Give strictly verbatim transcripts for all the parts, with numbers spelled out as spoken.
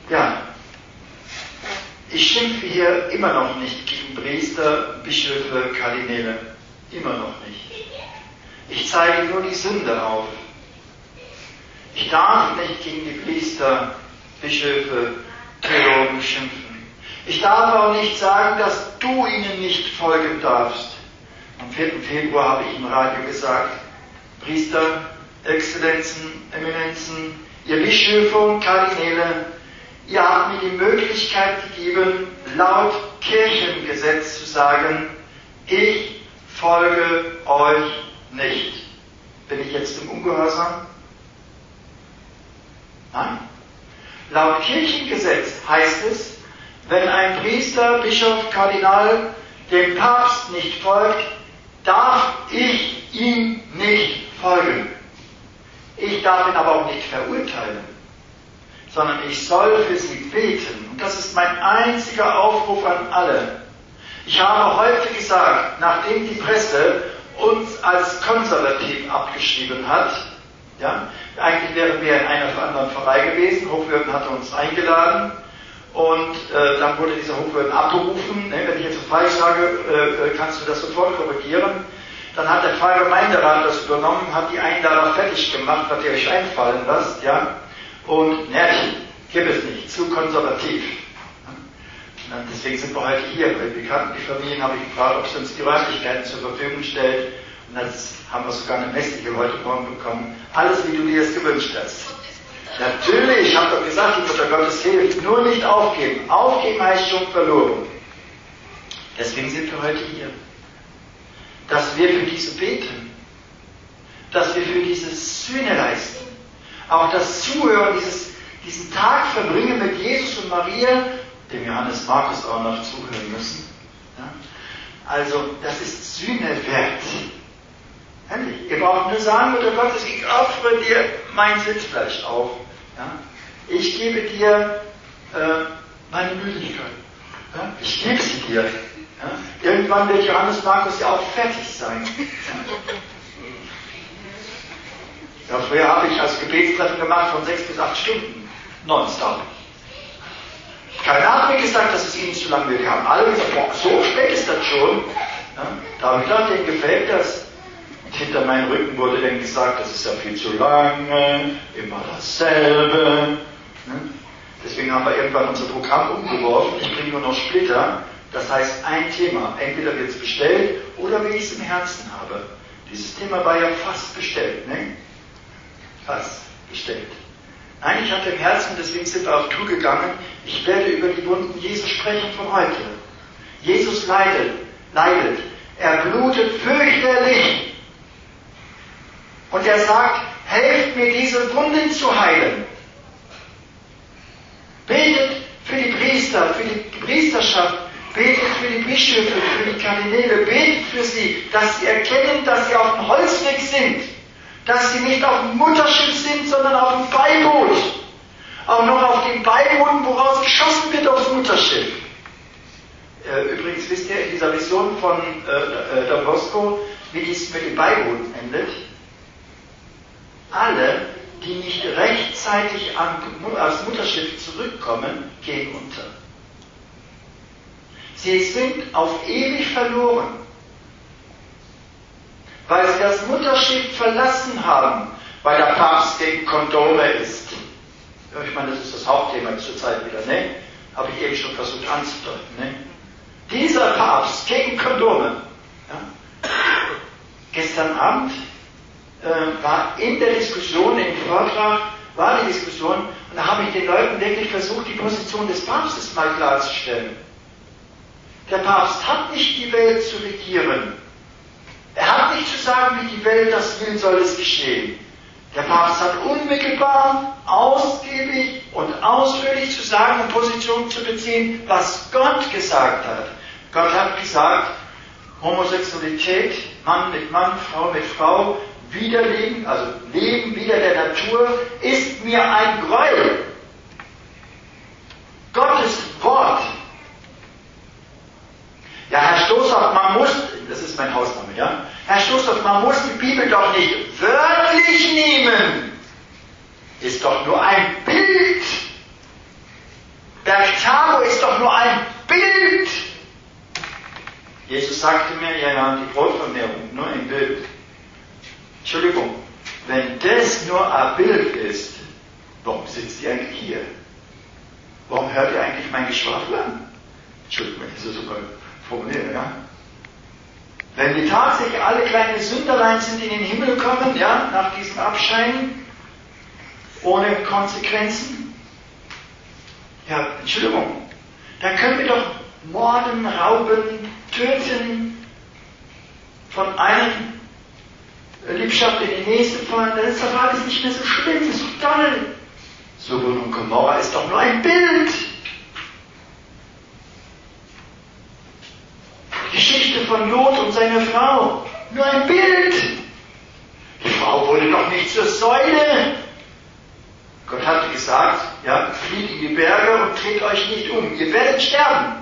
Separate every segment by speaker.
Speaker 1: Ja, ich schimpfe hier immer noch nicht gegen Priester, Bischöfe, Kardinäle. Immer noch nicht. Ich zeige nur die Sünde auf. Ich darf nicht gegen die Priester, Bischöfe, Theologen schimpfen. Ich darf auch nicht sagen, dass du ihnen nicht folgen darfst. Am vierten Februar habe ich im Radio gesagt, Priester, Exzellenzen, Eminenzen, ihr Bischöfe und Kardinäle, ihr habt mir die Möglichkeit gegeben, laut Kirchengesetz zu sagen, ich folge euch nicht. Bin ich jetzt im Ungehorsam? Nein. Laut Kirchengesetz heißt es, wenn ein Priester, Bischof, Kardinal dem Papst nicht folgt, darf ich ihm nicht folgen. Ich darf ihn aber auch nicht verurteilen, sondern ich soll für sie beten. Und das ist mein einziger Aufruf an alle. Ich habe heute gesagt, nachdem die Presse uns als konservativ abgeschrieben hat, ja, eigentlich wären wir in einer anderen Pfarrei gewesen, Hochwürden hatte uns eingeladen und äh, dann wurde dieser Hochwürden abberufen, ne, wenn ich jetzt so falsch sage, äh, kannst du das sofort korrigieren. Dann hat der Pfarrgemeinderat das übernommen, hat die Einladung fertig gemacht, was ihr euch einfallen lasst, ja, und ne, gibt es nicht, zu konservativ. Und deswegen sind wir heute hier, weil die kannten die Familien, habe ich gefragt, ob sie uns die Räumlichkeiten zur Verfügung stellt. Und jetzt haben wir sogar eine Mächtige heute Morgen bekommen. Alles, wie du dir es gewünscht hast. Natürlich, ich habe doch gesagt, die Mutter Gottes hilft. Nur nicht aufgeben. Aufgeben heißt schon verloren. Deswegen sind wir heute hier. Dass wir für diese beten. Dass wir für diese Sühne leisten. Auch das Zuhören, dieses, diesen Tag verbringen mit Jesus und Maria, dem Johannes Markus auch noch zuhören müssen. Ja? Also, das ist Sühne wert. Ehrlich. Ihr braucht nur sagen, Mutter Gottes, ich opfere dir mein Sitzfleisch auf. Ja? Ich gebe dir äh, meine Müdigkeit. Ja? Ich gebe sie dir. Ja? Irgendwann wird Johannes Markus ja auch fertig sein. Ja, früher habe ich als Gebetstreffen gemacht von sechs bis acht Stunden. Nonstop. Keiner hat mir gesagt, dass es ihnen zu lang wird. Die haben alle gesagt, boah, so spät ist das schon. Ja? Da habe ich gedacht, denen gefällt das. Und hinter meinem Rücken wurde dann gesagt, das ist ja viel zu lange, immer dasselbe. Deswegen haben wir irgendwann unser Programm umgeworfen. Ich bringe nur noch Splitter. Das heißt, ein Thema. Entweder wird es bestellt oder wie ich es im Herzen habe. Dieses Thema war ja fast bestellt, ne? Fast bestellt. Nein, ich hatte im Herzen, deswegen sind wir auf Tour gegangen, ich werde über die Wunden Jesu sprechen von heute. Jesus leidet, leidet. Er blutet fürchterlich. Und er sagt, helft mir, diese Wunden zu heilen. Betet für die Priester, für die Priesterschaft, betet für die Bischöfe, für die Kardinäle, betet für sie, dass sie erkennen, dass sie auf dem Holzweg sind. Dass sie nicht auf dem Mutterschiff sind, sondern auf dem Beiboot. Auch noch auf dem Beiboot, woraus geschossen wird aufs Mutterschiff. Übrigens wisst ihr in dieser Vision von äh, Don Bosco, wie dies mit den Beibooten endet. Alle, die nicht rechtzeitig an, aufs Mutterschiff zurückkommen, gehen unter. Sie sind auf ewig verloren. Weil sie das Mutterschiff verlassen haben, weil der Papst gegen Kondome ist. Ja, ich meine, das ist das Hauptthema zur Zeit wieder, ne? Habe ich eben schon versucht anzudeuten, ne? Dieser Papst gegen Kondome. Ja? Gestern Abend äh, war in der Diskussion, im Vortrag, war die Diskussion, und da habe ich den Leuten wirklich versucht, die Position des Papstes mal klarzustellen. Der Papst hat nicht die Welt zu regieren. Er hat nicht zu sagen, wie die Welt das will, soll es geschehen. Der Papst hat unmittelbar, ausgiebig und ausführlich zu sagen und Position zu beziehen, was Gott gesagt hat. Gott hat gesagt, Homosexualität, Mann mit Mann, Frau mit Frau, Widerleben, also Leben wider der Natur, ist mir ein Gräuel. Gottes Wort. Ja, Herr Stoßhoff, man muss, das ist mein Hausname, ja? Herr Stoßhoff, man muss die Bibel doch nicht wörtlich nehmen. Ist doch nur ein Bild. doch nur ein Bild. Jesus sagte mir, ja, ja, die Brotvermehrung, nur ein Bild. Entschuldigung, wenn das nur ein Bild ist, warum sitzt ihr eigentlich hier? Warum hört ihr eigentlich mein Geschwafel an? Entschuldigung, wenn ich das so formuliere, ja? Wenn wir tatsächlich alle kleine Sünderlein sind, die in den Himmel kommen, ja, nach diesem Abscheiden, ohne Konsequenzen, ja, Entschuldigung, dann können wir doch morden, rauben, töten, von einem Liebschaft in die nächste fahren, dann ist doch alles nicht mehr so schlimm, das ist doch toll. Sodom und Gomorra ist doch nur ein Bild. Die Geschichte von Lot und seiner Frau, nur ein Bild. Die Frau wurde doch nicht zur Säule. Gott hatte gesagt, ja, flieht in die Berge und dreht euch nicht um, ihr werdet sterben.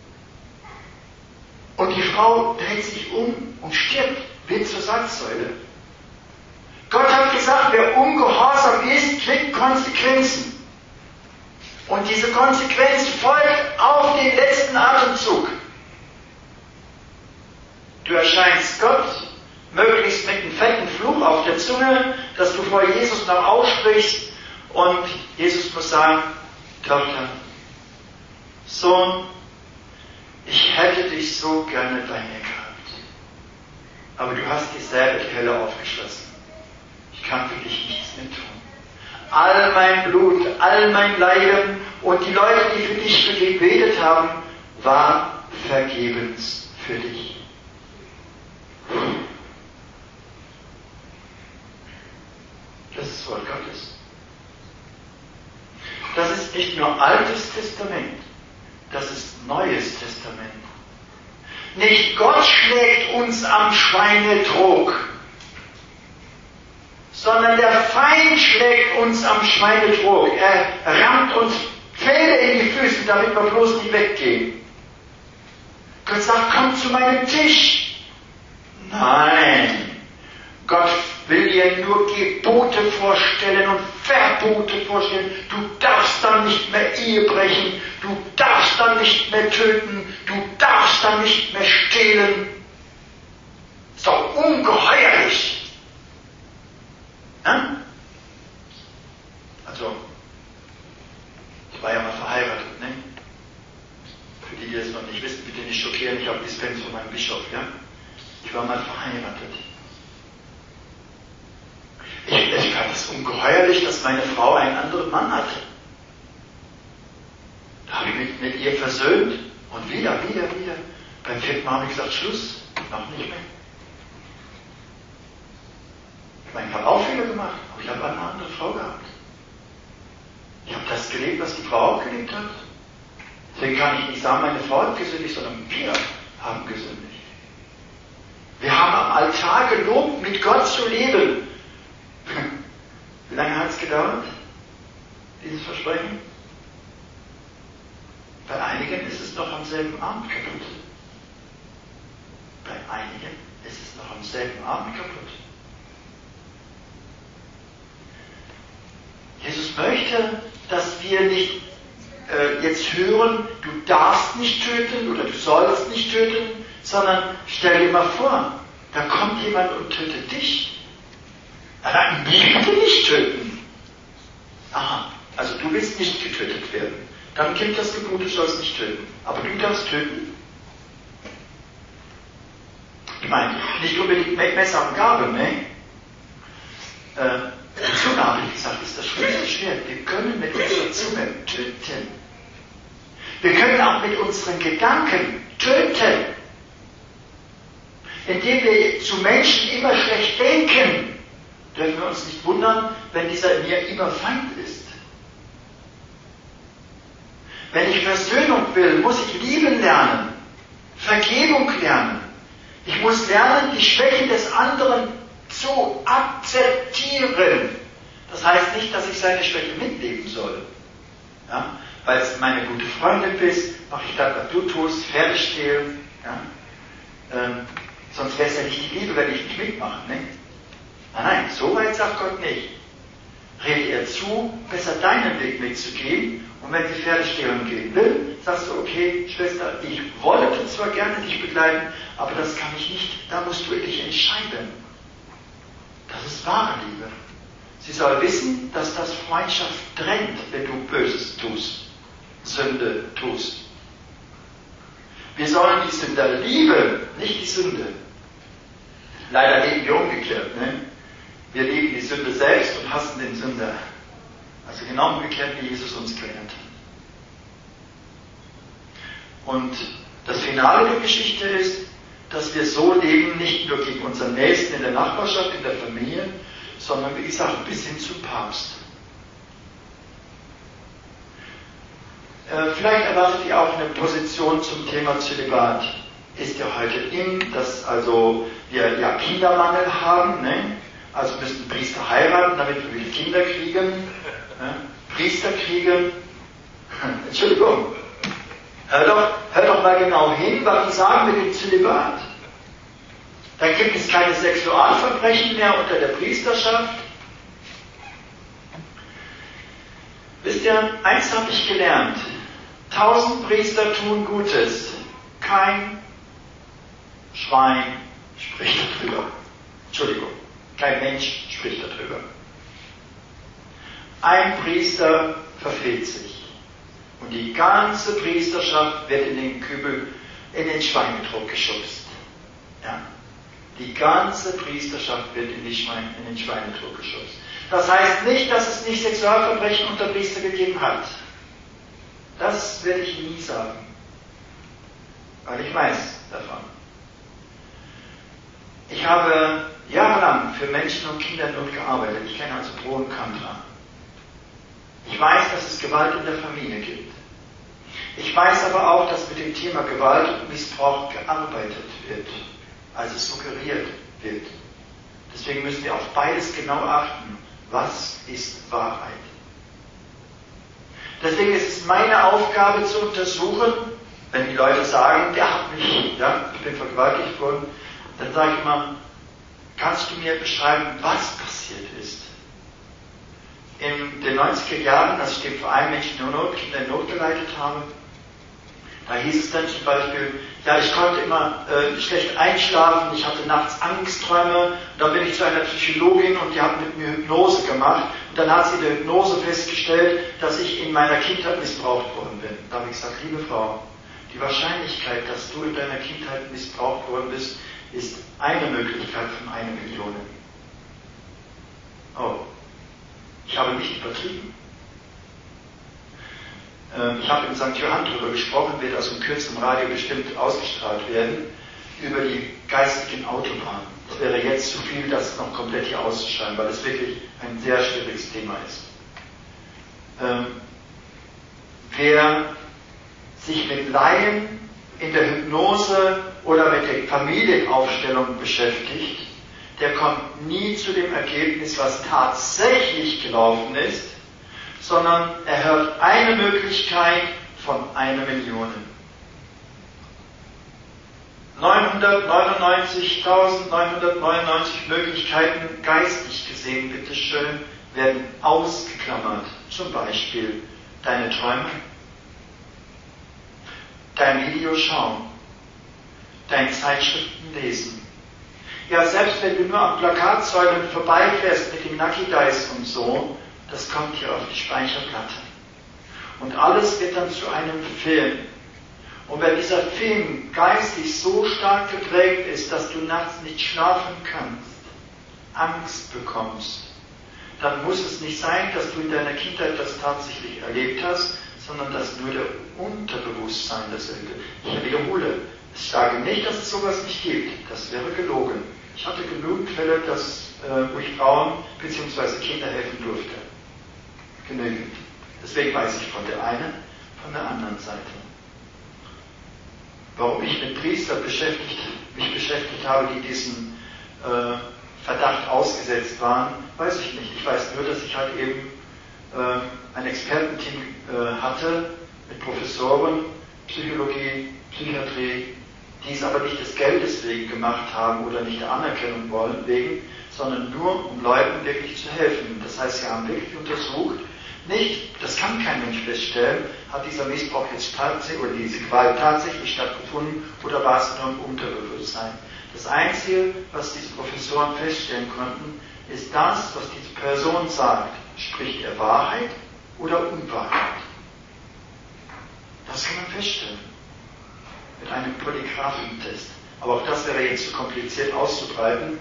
Speaker 1: Und die Frau dreht sich um und stirbt, wird zur Salzsäule. Gott hat gesagt, wer ungehorsam ist, kriegt Konsequenzen. Und diese Konsequenz folgt auf den letzten Atemzug. Du erscheinst Gott, möglichst mit einem fetten Fluch auf der Zunge, dass du vor Jesus noch aussprichst, und Jesus muss sagen, Tochter, Sohn, ich hätte dich so gerne bei mir gehabt, aber du hast dir selber die Hölle aufgeschlossen. Ich kann für dich nichts mehr tun. All mein Blut, all mein Leiden und die Leute, die für dich gebetet haben, war vergebens für dich. Das ist das Wort Gottes. Das ist nicht nur Altes Testament, das ist Neues Testament. Nicht Gott schlägt uns am Schweinetrog, sondern der Feind schlägt uns am Schweinetrog. Er rammt uns Pfähle in die Füße, damit wir bloß nicht weggehen. Gott sagt, komm zu meinem Tisch. Nein, Gott will dir nur Gebote vorstellen und Verbote vorstellen. Du darfst dann nicht mehr Ehe brechen, du darfst dann nicht mehr töten, du darfst dann nicht mehr stehlen. Ist doch ungeheuerlich. Ja? Also, ich war ja mal verheiratet, ne? Für die, die das noch nicht wissen, bitte nicht schockieren, ich habe Dispens von meinem Bischof, ja? Ich war mal verheiratet. Ich, ich fand es ungeheuerlich, dass meine Frau einen anderen Mann hatte. Da habe ich mich mit ihr versöhnt und wieder, wieder, wieder. Beim vierten Mal habe ich gesagt, Schluss, noch nicht mehr. Ich meine, ich habe auch Fehler gemacht, aber ich habe eine andere Frau gehabt. Ich habe das gelebt, was die Frau auch gelebt hat. Deswegen kann ich nicht sagen, meine Frau hat gesündigt, sondern wir haben gesündigt. Wir haben am Altar gelobt, mit Gott zu leben. Wie lange hat es gedauert, dieses Versprechen? Bei einigen ist es noch am selben Abend kaputt. Bei einigen ist es noch am selben Abend kaputt. Jesus möchte, dass wir nicht äh, jetzt hören, du darfst nicht töten oder du sollst nicht töten, sondern stell dir mal vor, da kommt jemand und tötet dich. Nein, ich bitte nicht töten. Aha, also du willst nicht getötet werden. Dann gilt das Gebot, du sollst nicht töten. Aber du darfst töten. Ich meine, nicht unbedingt mit Messer und Gabel, ne? Äh, die Zunge, habe ich gesagt, ist das schlimmste Schwert. Wir können mit unserer Zunge töten. Wir können auch mit unseren Gedanken töten. Indem wir zu Menschen immer schlecht denken, dürfen wir uns nicht wundern, wenn dieser in mir immer Feind ist. Wenn ich Versöhnung will, muss ich lieben lernen, Vergebung lernen. Ich muss lernen, die Schwächen des anderen zu akzeptieren. Das heißt nicht, dass ich seine Schwäche mitleben soll. Ja? Weil es meine gute Freundin bist, mache ich das, was du tust, Pferde stehlen. Ja? Ähm, sonst wäre es ja nicht die Liebe, wenn ich nicht mitmache. Ne? Nein, nein, so weit sagt Gott nicht. redet er zu, besser deinen Weg mitzugehen. Und wenn sie Pferdestehlen gehen will, sagst du, okay, Schwester, ich wollte zwar gerne dich begleiten, aber das kann ich nicht, da musst du dich entscheiden. Das ist wahre Liebe. Sie soll wissen, dass das Freundschaft trennt, wenn du Böses tust, Sünde tust. Wir sollen die Sünder lieben, nicht die Sünde. Leider leben wir umgekehrt. Ne? Wir lieben die Sünde selbst und hassen den Sünder. Also genau umgekehrt, wie Jesus uns gelehrt hat. Und das Finale der Geschichte ist, dass wir so leben, nicht nur gegen unseren Nächsten in der Nachbarschaft, in der Familie, sondern wie gesagt, bis hin zum Papst. Äh, vielleicht erwartet ihr auch eine Position zum Thema Zölibat. Ist ja heute in, dass also wir ja Kindermangel haben, ne? Also müssen Priester heiraten, damit wir wieder Kinder kriegen. Ne? Priester kriegen. Entschuldigung. Hör doch, hör doch mal genau hin, was die sagen mit dem Zölibat. Dann gibt es keine Sexualverbrechen mehr unter der Priesterschaft. Wisst ihr, eins habe ich gelernt. Tausend Priester tun Gutes. Kein Schwein spricht darüber. Entschuldigung, kein Mensch spricht darüber. Ein Priester verfehlt sich. Und die ganze Priesterschaft wird in den Kübel, in den Schweinetrog geschubst. Ja. Die ganze Priesterschaft wird in, die Schwein, in den Schweinetrog geschubst. Das heißt nicht, dass es nicht Sexualverbrechen unter Priester gegeben hat. Das werde ich nie sagen. Weil ich weiß davon. Ich habe jahrelang für Menschen und Kinder in Not gearbeitet. Ich kenne also Pro und Contra. Ich weiß, dass es Gewalt in der Familie gibt. Ich weiß aber auch, dass mit dem Thema Gewalt und Missbrauch gearbeitet wird, also suggeriert wird. Deswegen müssen wir auf beides genau achten. Was ist Wahrheit? Deswegen ist es meine Aufgabe zu untersuchen, wenn die Leute sagen, der hat mich, ja, ich bin vergewaltigt worden, dann sage ich immer, kannst du mir beschreiben, was passiert ist? In den neunziger Jahren, als ich den Verein Menschen in Not, Kinder in Not geleitet habe, da hieß es dann zum Beispiel, ja, ich konnte immer äh, schlecht einschlafen, ich hatte nachts Angstträume, und dann bin ich zu einer Psychologin und die hat mit mir Hypnose gemacht, und dann hat sie in der Hypnose festgestellt, dass ich in meiner Kindheit missbraucht worden bin. Da habe ich gesagt, liebe Frau, die Wahrscheinlichkeit, dass du in deiner Kindheit missbraucht worden bist, ist eine Möglichkeit von einer Million. Oh, ich habe nicht übertrieben. Ich habe in Sankt Johann darüber gesprochen, wird also in Kürze im Radio bestimmt ausgestrahlt werden, über die geistigen Autobahnen. Es wäre jetzt zu viel, das noch komplett hier auszuschreiben, weil es wirklich ein sehr schwieriges Thema ist. Ähm, wer sich mit Laien in der Hypnose oder mit der Familienaufstellung beschäftigt, der kommt nie zu dem Ergebnis, was tatsächlich gelaufen ist, sondern er hört eine Möglichkeit von einer Million. neunhundertneunundneunzigtausendneunhundertneunundneunzig Möglichkeiten, geistig gesehen, bitteschön, werden ausgeklammert. Zum Beispiel deine Träume, dein Video schauen, dein Zeitschriften lesen. Ja, selbst wenn du nur am Plakatsäulen vorbeifährst mit dem Nucky Dice und so, das kommt hier auf die Speicherplatte. Und alles wird dann zu einem Film. Und wenn dieser Film geistig so stark geprägt ist, dass du nachts nicht schlafen kannst, Angst bekommst, dann muss es nicht sein, dass du in deiner Kindheit das tatsächlich erlebt hast, sondern dass nur der Unterbewusstsein das erlebt. Ich wiederhole, ich sage nicht, dass es sowas nicht gibt. Das wäre gelogen. Ich hatte genügend Fälle, dass, äh, wo ich Frauen bzw. Kinder helfen durfte. Genügend. Deswegen weiß ich von der einen, von der anderen Seite. Warum ich mit Priestern beschäftigt, mich beschäftigt habe, die diesen äh, Verdacht ausgesetzt waren, weiß ich nicht. Ich weiß nur, dass ich halt eben äh, ein Expertenteam äh, hatte mit Professoren, Psychologie, Psychiatrie, die es aber nicht des Geldes wegen gemacht haben oder nicht der Anerkennung wollen wegen, sondern nur um Leuten wirklich zu helfen. Das heißt, sie haben wirklich untersucht, nicht, das kann kein Mensch feststellen, hat dieser Missbrauch jetzt tatsächlich oder diese Gewalt tatsächlich stattgefunden oder war es nur im Unterbewusstsein. Das Einzige, was diese Professoren feststellen konnten, ist das, was diese Person sagt. Spricht er Wahrheit oder Unwahrheit? Das kann man feststellen. Mit einem Polygraphentest. Aber auch das wäre jetzt zu kompliziert auszubreiten.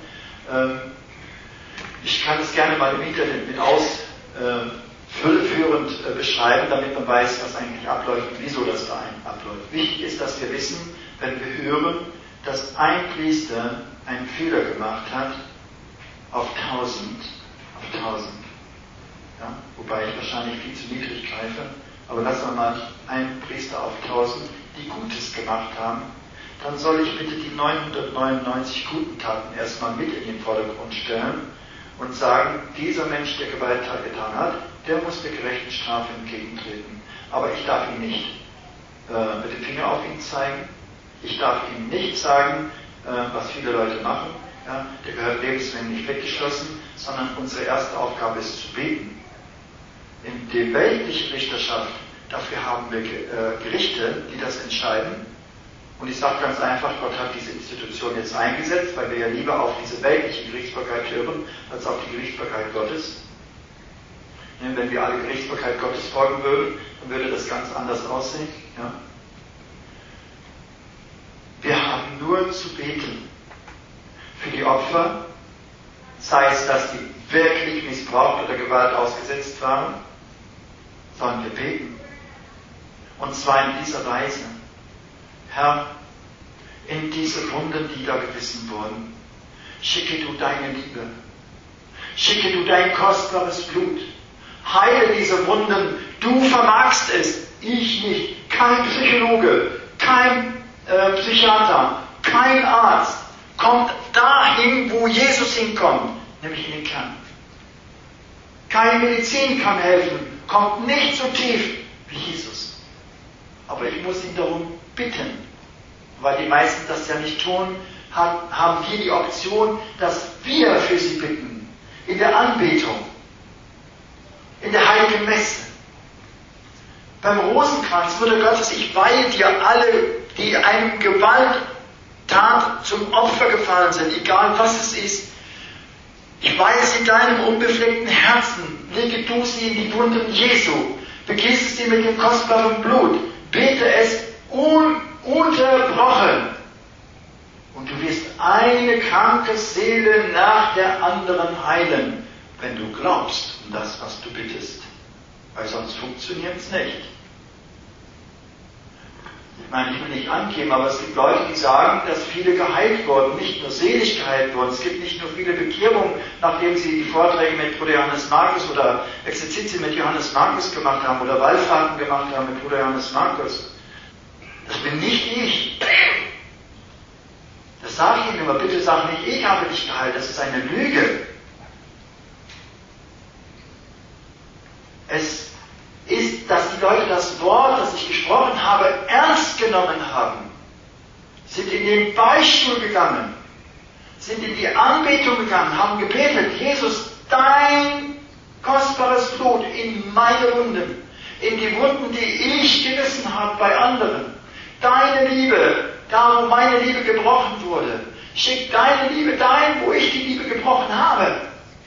Speaker 1: Ich kann es gerne mal im Internet mit ausführend beschreiben, damit man weiß, was eigentlich abläuft und wieso das da abläuft. Wichtig ist, dass wir wissen, wenn wir hören, dass ein Priester einen Fehler gemacht hat auf tausend, auf tausend. Ja? Wobei ich wahrscheinlich viel zu niedrig greife, aber lassen wir mal einen Priester auf tausend, die Gutes gemacht haben, dann soll ich bitte die neunhundertneunundneunzig guten Taten erstmal mit in den Vordergrund stellen und sagen, dieser Mensch, der Gewalttat getan hat, der muss der gerechten Strafe entgegentreten. Aber ich darf ihn nicht äh, mit dem Finger auf ihn zeigen. Ich darf ihm nicht sagen, äh, was viele Leute machen. Ja, der gehört lebenslänglich weggeschlossen, sondern unsere erste Aufgabe ist zu beten. In der weltlichen Richterschaft, dafür haben wir äh, Gerichte, die das entscheiden. Und ich sage ganz einfach, Gott hat diese Institution jetzt eingesetzt, weil wir ja lieber auf diese weltliche Gerichtsbarkeit hören, als auf die Gerichtsbarkeit Gottes. Ja, wenn wir alle Gerichtsbarkeit Gottes folgen würden, dann würde das ganz anders aussehen. Ja. Wir haben nur zu beten für die Opfer, sei es, dass die wirklich missbraucht oder Gewalt ausgesetzt waren, sondern wir beten. Und zwar in dieser Weise. Herr, in diese Wunden, die da gebissen wurden, schicke du deine Liebe, schicke du dein kostbares Blut, heile diese Wunden, du vermagst es, ich nicht, kein Psychologe, kein äh, Psychiater, kein Arzt, kommt dahin, wo Jesus hinkommt, nämlich in den Kern. Keine Medizin kann helfen, kommt nicht so tief wie Jesus. Aber ich muss ihn darum bitten, weil die meisten das ja nicht tun, haben wir die Option, dass wir für sie bitten. In der Anbetung, in der heiligen Messe. Beim Rosenkranz wurde Gottes, ich weihe dir alle, die einem Gewalttat zum Opfer gefallen sind, egal was es ist. Ich weihe sie deinem unbefleckten Herzen, lege du sie in die Wunden Jesu, begieße sie mit dem kostbaren Blut, bete es ununterbrochen. Und du wirst eine kranke Seele nach der anderen heilen, wenn du glaubst an das, was du bittest. Weil sonst funktioniert es nicht. Ich meine, ich will nicht angeben, aber es gibt Leute, die sagen, dass viele geheilt wurden, nicht nur selig geheilt wurden. Es gibt nicht nur viele Bekehrungen, nachdem sie die Vorträge mit Bruder Johannes Markus oder Exerzitien mit Johannes Markus gemacht haben oder Wallfahrten gemacht haben mit Bruder Johannes Markus. Das bin nicht ich. Das sage ich Ihnen immer, bitte sag nicht, ich habe dich geheilt, das ist eine Lüge. Es ist, dass die Leute das Wort, das ich gesprochen habe, ernst genommen haben, sind in den Beichtstuhl gegangen, sind in die Anbetung gegangen, haben gebetet, Jesus, dein kostbares Blut in meine Wunden, in die Wunden, die ich gerissen habe bei anderen, deine Liebe, da wo meine Liebe gebrochen wurde, schick deine Liebe dahin, wo ich die Liebe gebrochen habe.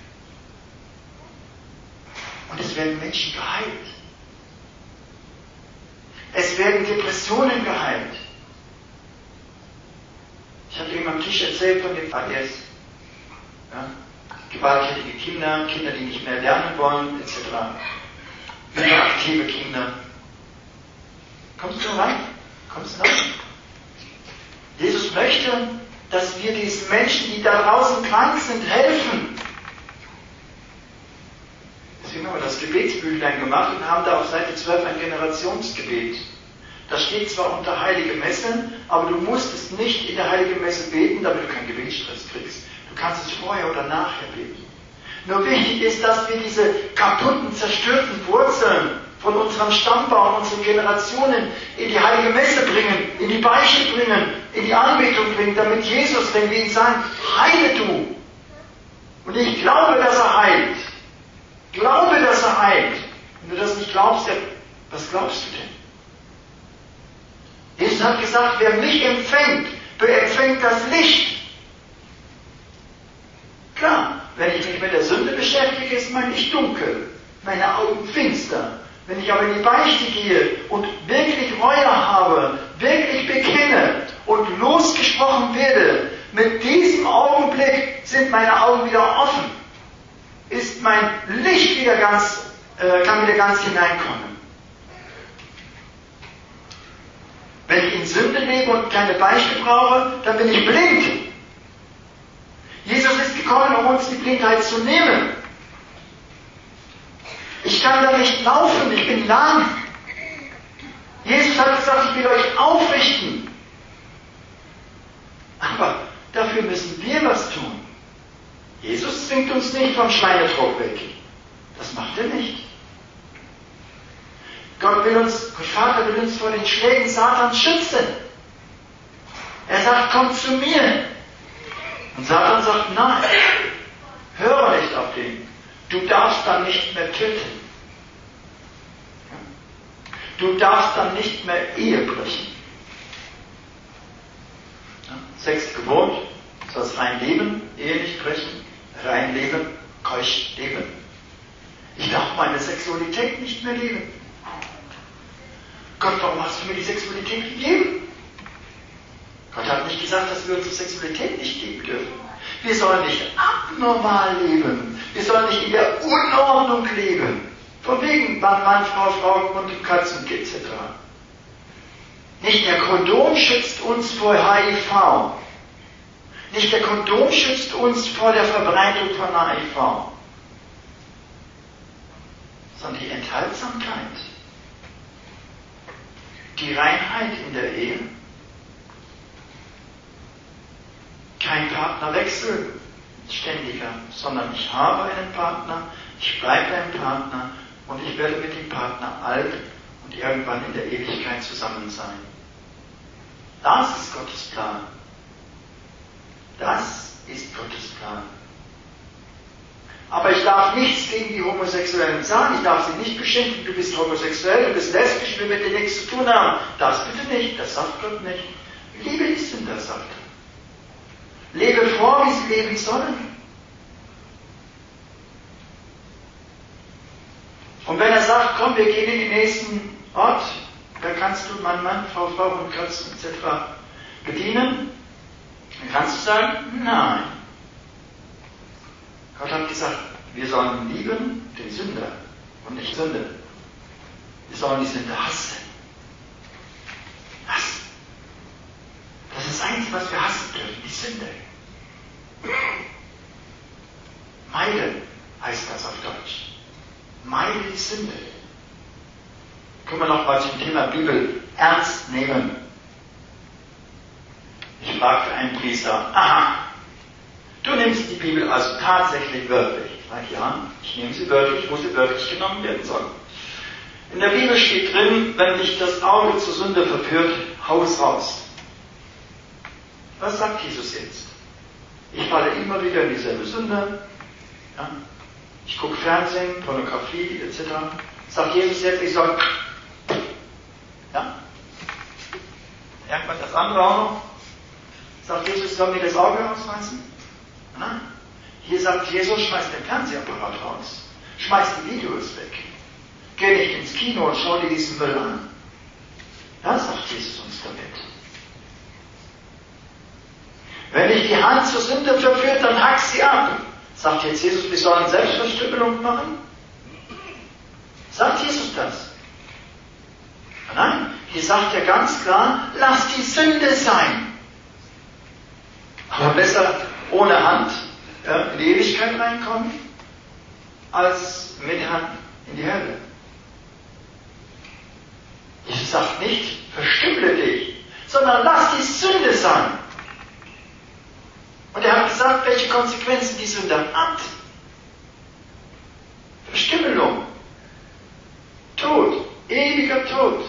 Speaker 1: Und es werden Menschen geheilt. Es werden Depressionen geheilt. Ich hatte eben am Tisch erzählt von dem A D S. Ja? Gewalttätige Kinder, Kinder, die nicht mehr lernen wollen, et cetera. Hyperaktive Kinder. Kommst du rein? Kommst du rein? Jesus möchte, dass wir diesen Menschen, die da draußen krank sind, helfen. Deswegen haben wir das Gebetsbüchlein gemacht und haben da auf Seite zwölf ein Generationsgebet. Das steht zwar unter Heilige Messe, aber du musst es nicht in der Heiligen Messe beten, damit du keinen Gebetsstress kriegst. Du kannst es vorher oder nachher beten. Nur wichtig ist, dass wir diese kaputten, zerstörten Wurzeln von unserem Stammbaum, unseren Generationen in die Heilige Messe bringen, in die Beichte bringen, in die Anbetung bringen, damit Jesus, wenn wir ihn sagen, heile du. Und ich glaube, dass er heilt. Glaube, dass er heilt. Wenn du das nicht glaubst, ja, was glaubst du denn? Jesus hat gesagt, wer mich empfängt, wer empfängt das Licht. Klar, wenn ich mich mit der Sünde beschäftige, ist mein Licht dunkel, meine Augen finster. Wenn ich aber in die Beichte gehe und wirklich Reue habe, wirklich bekenne und losgesprochen werde, mit diesem Augenblick sind meine Augen wieder offen. Ist mein Licht wieder ganz, äh, kann wieder ganz hineinkommen. Wenn ich in Sünde lebe und keine Beichte brauche, dann bin ich blind. Jesus ist gekommen, um uns die Blindheit zu nehmen. Ich kann da nicht laufen, ich bin lahm. Jesus hat gesagt, ich will euch aufrichten. Aber dafür müssen wir was tun. Jesus zwingt uns nicht vom Schweinedruck weg. Das macht er nicht. Gott will uns, Gott Vater will uns vor den Schlägen Satans schützen. Er sagt, komm zu mir. Und Satan sagt, nein, höre nicht auf den. Du darfst dann nicht mehr töten. Du darfst dann nicht mehr Ehe brechen. Sechs Gebot, du sollst rein leben, Ehe nicht brechen, rein leben, keusch leben. Ich darf meine Sexualität nicht mehr leben. Gott, warum hast du mir die Sexualität gegeben? Gott hat nicht gesagt, dass wir unsere Sexualität nicht geben dürfen. Wir sollen nicht abnormal leben. Wir sollen nicht in der Unordnung leben. Von wegen Mann, Mann, Frau, Frau, Hund und Katzen et cetera. Nicht der Kondom schützt uns vor H I V. Nicht der Kondom schützt uns vor der Verbreitung von H I V. Sondern die Enthaltsamkeit. Die Reinheit in der Ehe. Kein Partnerwechsel, ständiger, sondern ich habe einen Partner, ich bleibe ein Partner und ich werde mit dem Partner alt und irgendwann in der Ewigkeit zusammen sein. Das ist Gottes Plan. Das ist Gottes Plan. Aber ich darf nichts gegen die Homosexuellen sagen, ich darf sie nicht beschimpfen, du bist homosexuell, du bist lesbisch, wir mit dir nichts zu tun haben. Das bitte nicht, das sagt Gott nicht. Liebe ist denn das, sagt er. Lebe vor, wie sie leben sollen. Und wenn er sagt, komm, wir gehen in den nächsten Ort, da kannst du Mann, Mann, Frau, Frau und Katzen et cetera bedienen, dann kannst du sagen, nein. Gott hat gesagt, wir sollen lieben den Sünder und nicht Sünde. Wir sollen die Sünde hassen. Hassen. Das ist das Einzige, was wir hassen dürfen, die Sünde. Meiden heißt das auf Deutsch. Meide die Sünde. Können wir noch mal zum Thema Bibel ernst nehmen. Ich fragte einen Priester, aha, du nimmst die Bibel also tatsächlich wörtlich. Ich sage, ja, ich nehme sie wörtlich, wo sie wörtlich genommen werden soll. In der Bibel steht drin, wenn dich das Auge zur Sünde verführt, hau es raus. Was sagt Jesus jetzt? Ich falle immer wieder in dieselbe Sünde. Ja? Ich gucke Fernsehen, Pornografie et cetera. Sagt Jesus jetzt, ich soll... Ja? Irgendwann das andere auch noch. Sagt Jesus, soll mir das Auge rausreißen? Nein. Hier sagt Jesus, schmeiß den Fernsehapparat raus. Schmeiß die Videos weg. Geh nicht ins Kino und schau dir diesen Müll an. Das sagt Jesus uns damit. Wenn dich die Hand zur Sünde verführt, dann hack sie ab. Sagt jetzt Jesus, wir sollen Selbstverstümmelung machen? Sagt Jesus das? Nein, hier sagt er ganz klar, lass die Sünde sein. Aber besser ohne Hand ja, in die Ewigkeit reinkommen, als mit Hand in die Hölle. Jesus sagt nicht, verstümmle dich, sondern lass die Sünde sein. Und er hat gesagt, welche Konsequenzen die Sünde hat. Verstümmelung, Tod, ewiger Tod.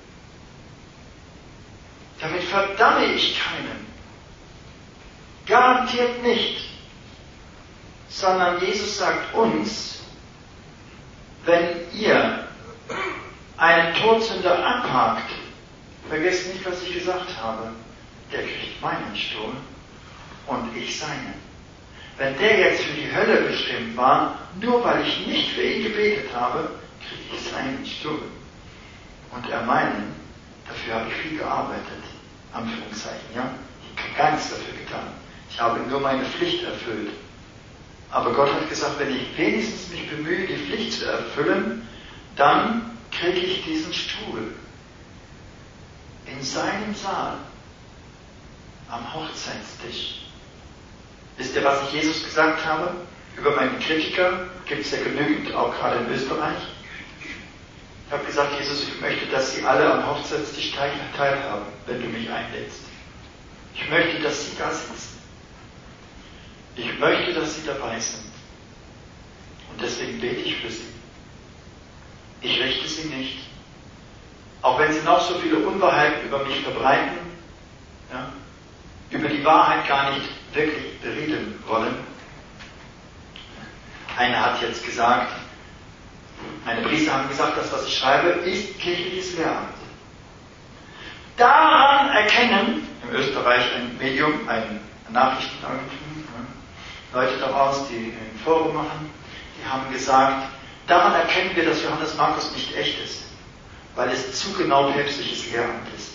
Speaker 1: Damit verdamme ich keinen. Gar garantiert nicht. Sondern Jesus sagt uns, wenn ihr einen Todsünder abhakt, vergesst nicht, was ich gesagt habe, der kriegt meinen Stuhl und ich seinen. Wenn der jetzt für die Hölle bestimmt war, nur weil ich nicht für ihn gebetet habe, kriege ich seinen Stuhl. Und er meinen, dafür habe ich viel gearbeitet, Anführungszeichen, ja? Ich habe gar nichts dafür getan. Ich habe nur meine Pflicht erfüllt. Aber Gott hat gesagt, wenn ich wenigstens mich bemühe, die Pflicht zu erfüllen, dann kriege ich diesen Stuhl in seinem Saal am Hochzeitstisch. Wisst ihr, was ich Jesus gesagt habe? Über meine Kritiker gibt es ja genügend, auch gerade in Österreich. Ich habe gesagt, Jesus, ich möchte, dass sie alle am Hochzeitstisch teil, teilhaben, wenn du mich einlädst. Ich möchte, dass sie da sitzen. Ich möchte, dass sie dabei sind. Und deswegen bete ich für sie. Ich richte sie nicht. Auch wenn sie noch so viele Unwahrheiten über mich verbreiten, ja, über die Wahrheit gar nicht wirklich reden wollen. Einer hat jetzt gesagt, meine Priester haben gesagt, das, was ich schreibe, ist kirchliches Lehramt. Daran erkennen, in Österreich ein Medium, ein Nachrichtenagentur, Leute daraus, die ein Forum machen, die haben gesagt, daran erkennen wir, dass Johannes Markus nicht echt ist, weil es zu genau päpstliches Lehramt ist.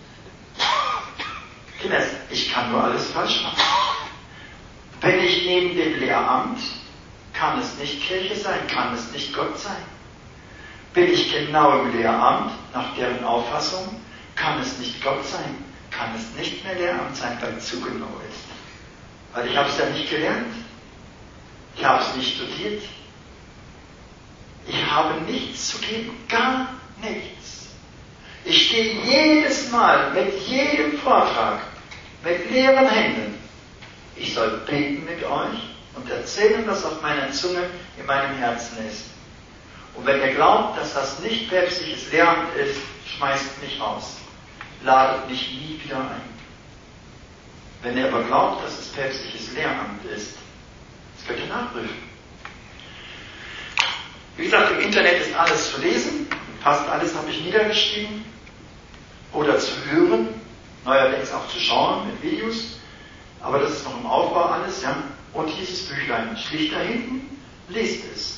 Speaker 1: Kinder, ich kann nur alles falsch machen. Wenn ich neben dem Lehramt, kann es nicht Kirche sein, kann es nicht Gott sein. Bin ich genau im Lehramt, nach deren Auffassung, kann es nicht Gott sein, kann es nicht mehr Lehramt sein, weil es zu genau ist. Weil ich habe es ja nicht gelernt. Ich habe es nicht studiert. Ich habe nichts zu geben, gar nichts. Ich stehe jedes Mal mit jedem Vortrag mit leeren Händen. Ich soll beten mit euch und erzählen, was auf meiner Zunge in meinem Herzen ist. Und wenn ihr glaubt, dass das nicht päpstliches Lehramt ist, schmeißt mich raus. Ladet mich nie wieder ein. Wenn ihr aber glaubt, dass es päpstliches Lehramt ist, das könnt ihr nachprüfen. Wie gesagt, im Internet ist alles zu lesen, fast alles habe ich niedergeschrieben oder zu hören, neuerdings auch zu schauen mit Videos, aber das ist noch im Aufbau alles, ja. Und dieses Büchlein schlicht da hinten, lest es.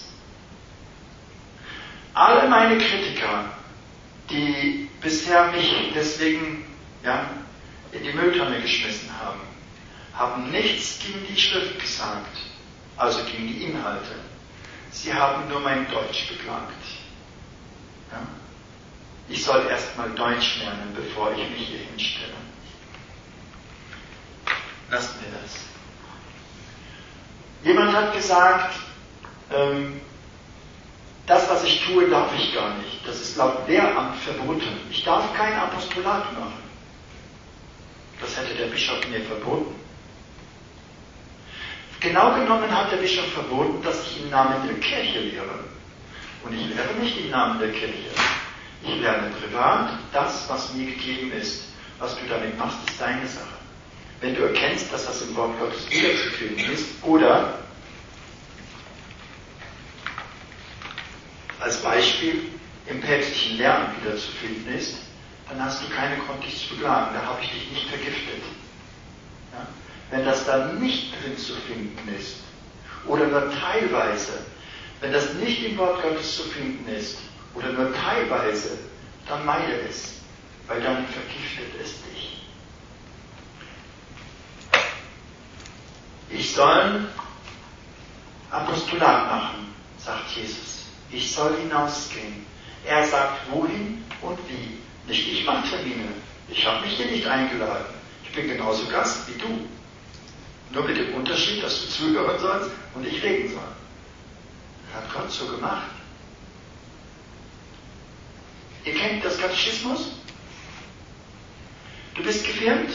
Speaker 1: Alle meine Kritiker, die bisher mich deswegen, ja, in die Mülltonne geschmissen haben, haben nichts gegen die Schrift gesagt, also gegen die Inhalte. Sie haben nur mein Deutsch beklagt. Ja? Ich soll erst mal Deutsch lernen, bevor ich mich hier hinstelle. Lasst mir das. Jemand hat gesagt, ähm, das, was ich tue, darf ich gar nicht. Das ist laut Lehramt verboten. Ich darf kein Apostolat machen. Das hätte der Bischof mir verboten. Genau genommen hat der Bischof verboten, dass ich im Namen der Kirche lehre. Und ich lehre nicht im Namen der Kirche. Ich lerne privat das, was mir gegeben ist. Was du damit machst, ist deine Sache. Wenn du erkennst, dass das im Wort Gottes wiederzufinden ist, oder als Beispiel im päpstlichen Lehramt wiederzufinden ist, dann hast du keine Grund, dich zu beklagen. Da habe ich dich nicht vergiftet. Ja? Wenn das dann nicht drin zu finden ist, oder nur teilweise, wenn das nicht im Wort Gottes zu finden ist, oder nur teilweise, dann meide es, weil dann vergiftet es dich. Ich soll Apostolat machen, sagt Jesus. Ich soll hinausgehen. Er sagt, wohin und wie. Nicht ich mache Termine. Ich habe mich hier nicht eingeladen. Ich bin genauso Gast wie du. Nur mit dem Unterschied, dass du zuhören sollst und ich reden soll. Das hat Gott so gemacht. Ihr kennt das Katechismus? Du bist gefirmt?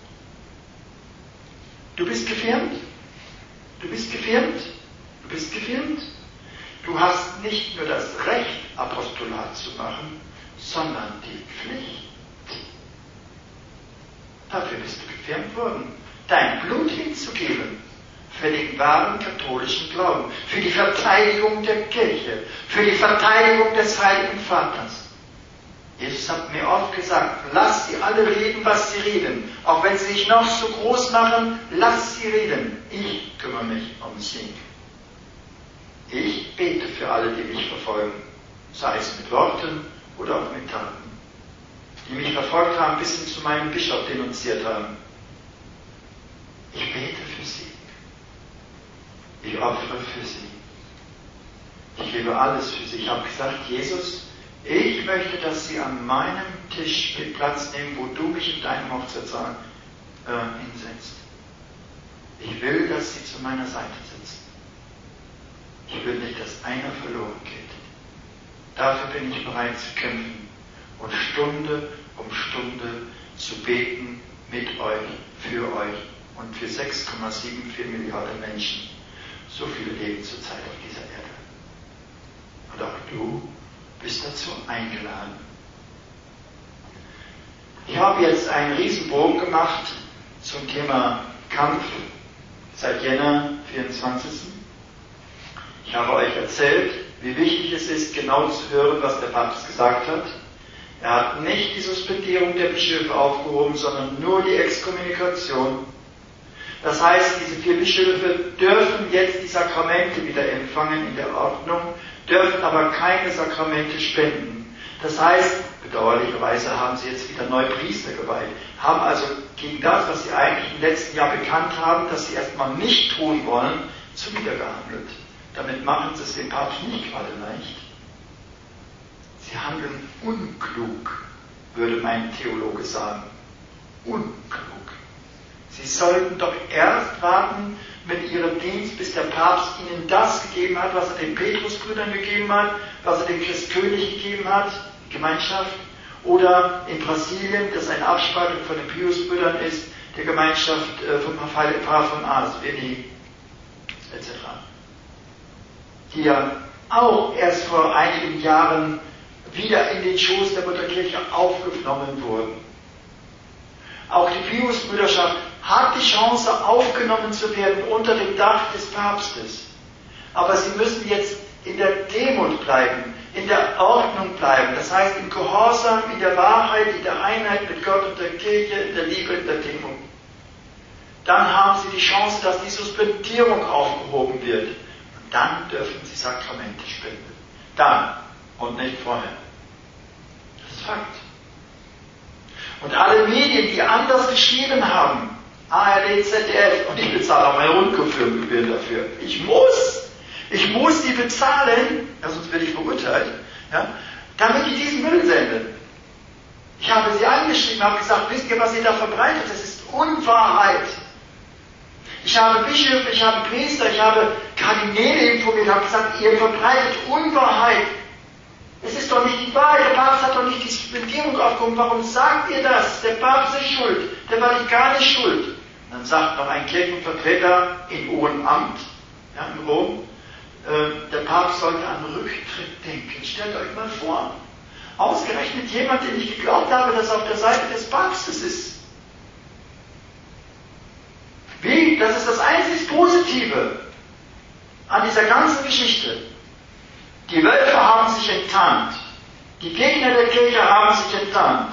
Speaker 1: Du bist gefirmt? Du bist gefirmt? Du bist gefirmt? Du hast nicht nur das Recht, Apostolat zu machen, sondern die Pflicht. Dafür bist du gefirmt worden. dein Blut hinzugeben für den wahren katholischen Glauben, für die Verteidigung der Kirche, für die Verteidigung des Heiligen Vaters. Jesus hat mir oft gesagt, lass sie alle reden, was sie reden. Auch wenn sie sich noch so groß machen, lass sie reden. Ich kümmere mich um sie. Ich bete für alle, die mich verfolgen, sei es mit Worten oder auch mit Taten. Die mich verfolgt haben, bis hin zu meinem Bischof denunziert haben. Ich bete für sie. Ich opfere für sie. Ich gebe alles für sie. Ich habe gesagt, Jesus, ich möchte, dass sie an meinem Tisch mit Platz nehmen, wo du mich in deinem Hochzeitssaal äh, hinsetzt. Ich will, dass sie zu meiner Seite sitzen. Ich will nicht, dass einer verloren geht. Dafür bin ich bereit zu kämpfen und Stunde um Stunde zu beten mit euch, für euch und für sechs Komma vierundsiebzig Milliarden Menschen. So viele leben zurzeit auf dieser Erde. Und auch du bist dazu eingeladen. Ich habe jetzt einen Riesenbogen gemacht zum Thema Kampf seit Jänner vierundzwanzigsten Ich habe euch erzählt, wie wichtig es ist, genau zu hören, was der Papst gesagt hat. Er hat nicht die Suspendierung der Bischöfe aufgehoben, sondern nur die Exkommunikation. Das heißt, diese vier Bischöfe dürfen jetzt die Sakramente wieder empfangen in der Ordnung, dürfen aber keine Sakramente spenden. Das heißt, bedauerlicherweise haben sie jetzt wieder neue Priester geweiht, haben also gegen das, was sie eigentlich im letzten Jahr bekannt haben, dass sie erstmal nicht tun wollen, zuwidergehandelt. Damit machen sie es dem Papst nicht gerade leicht. Sie handeln unklug, würde mein Theologe sagen. Unklug. Sie sollten doch erst warten mit ihrem Dienst, bis der Papst ihnen das gegeben hat, was er den Petrusbrüdern gegeben hat, was er den Christkönig gegeben hat, die Gemeinschaft, oder in Brasilien, das eine Abspaltung von den Piusbrüdern ist, der Gemeinschaft vom Pfarrer von Ars, Veni, et cetera, die ja auch erst vor einigen Jahren wieder in den Schoß der Mutterkirche aufgenommen wurden. Auch die Piusbrüderschaft hat die Chance, aufgenommen zu werden unter dem Dach des Papstes. Aber sie müssen jetzt in der Demut bleiben, in der Ordnung bleiben. Das heißt, im Gehorsam, in der Wahrheit, in der Einheit mit Gott und der Kirche, in der Liebe, in der Demut. Dann haben sie die Chance, dass die Suspendierung aufgehoben wird. Und dann dürfen sie Sakramente spenden. Dann und nicht vorher. Das ist Fakt. Und alle Medien, die anders geschrieben haben, A R D, Z D F, und ich bezahle auch meine Rundfunkgebühren dafür. Ich muss, ich muss die bezahlen, ja, sonst werde ich verurteilt, ja, damit die diesen Müll senden. Ich habe sie angeschrieben, habe gesagt, wisst ihr, was ihr da verbreitet? Das ist Unwahrheit. Ich habe Bischöfe, ich habe Priester, ich habe Kardinäle informiert, habe gesagt, ihr verbreitet Unwahrheit. Es ist doch nicht die Wahrheit, der Papst hat doch nicht die Suspendierung aufgehoben. Warum sagt ihr das? Der Papst ist schuld, der war nicht gar nicht schuld. Dann sagt noch ein Kirchenvertreter in hohem Amt, ja, in Rom, äh, der Papst sollte an Rücktritt denken. Stellt euch mal vor, ausgerechnet jemand, den ich geglaubt habe, dass er auf der Seite des Papstes ist. Wie? Das ist das einzig Positive an dieser ganzen Geschichte. Die Wölfe haben sich enttarnt. Die Gegner der Kirche haben sich enttarnt.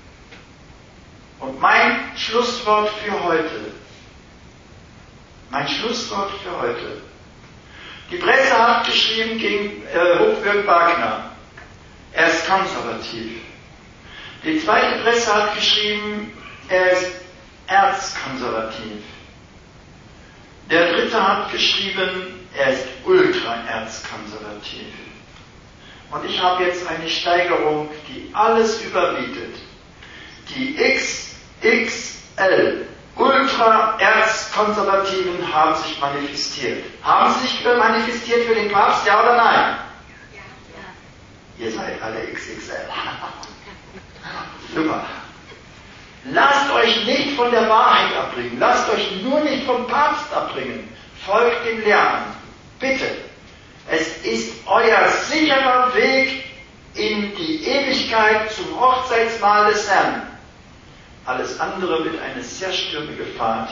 Speaker 1: Und mein Schlusswort für heute, mein Schlusswort für heute. Die Presse hat geschrieben gegen äh, Hofwirt Wagner, er ist konservativ. Die zweite Presse hat geschrieben, er ist erzkonservativ. Der dritte hat geschrieben, er ist ultra-erzkonservativ. Und ich habe jetzt eine Steigerung, die alles überbietet. Die X X L Ultra-Erzkonservativen haben sich manifestiert. Haben sie sich manifestiert für den Papst, ja oder nein? Ja. Ja. Ihr seid alle X X L. Super. Lasst euch nicht von der Wahrheit abbringen. Lasst euch nur nicht vom Papst abbringen. Folgt dem Lehren. Bitte. Es ist euer sicherer Weg in die Ewigkeit zum Hochzeitsmahl des Herrn. Alles andere wird eine sehr stürmige Fahrt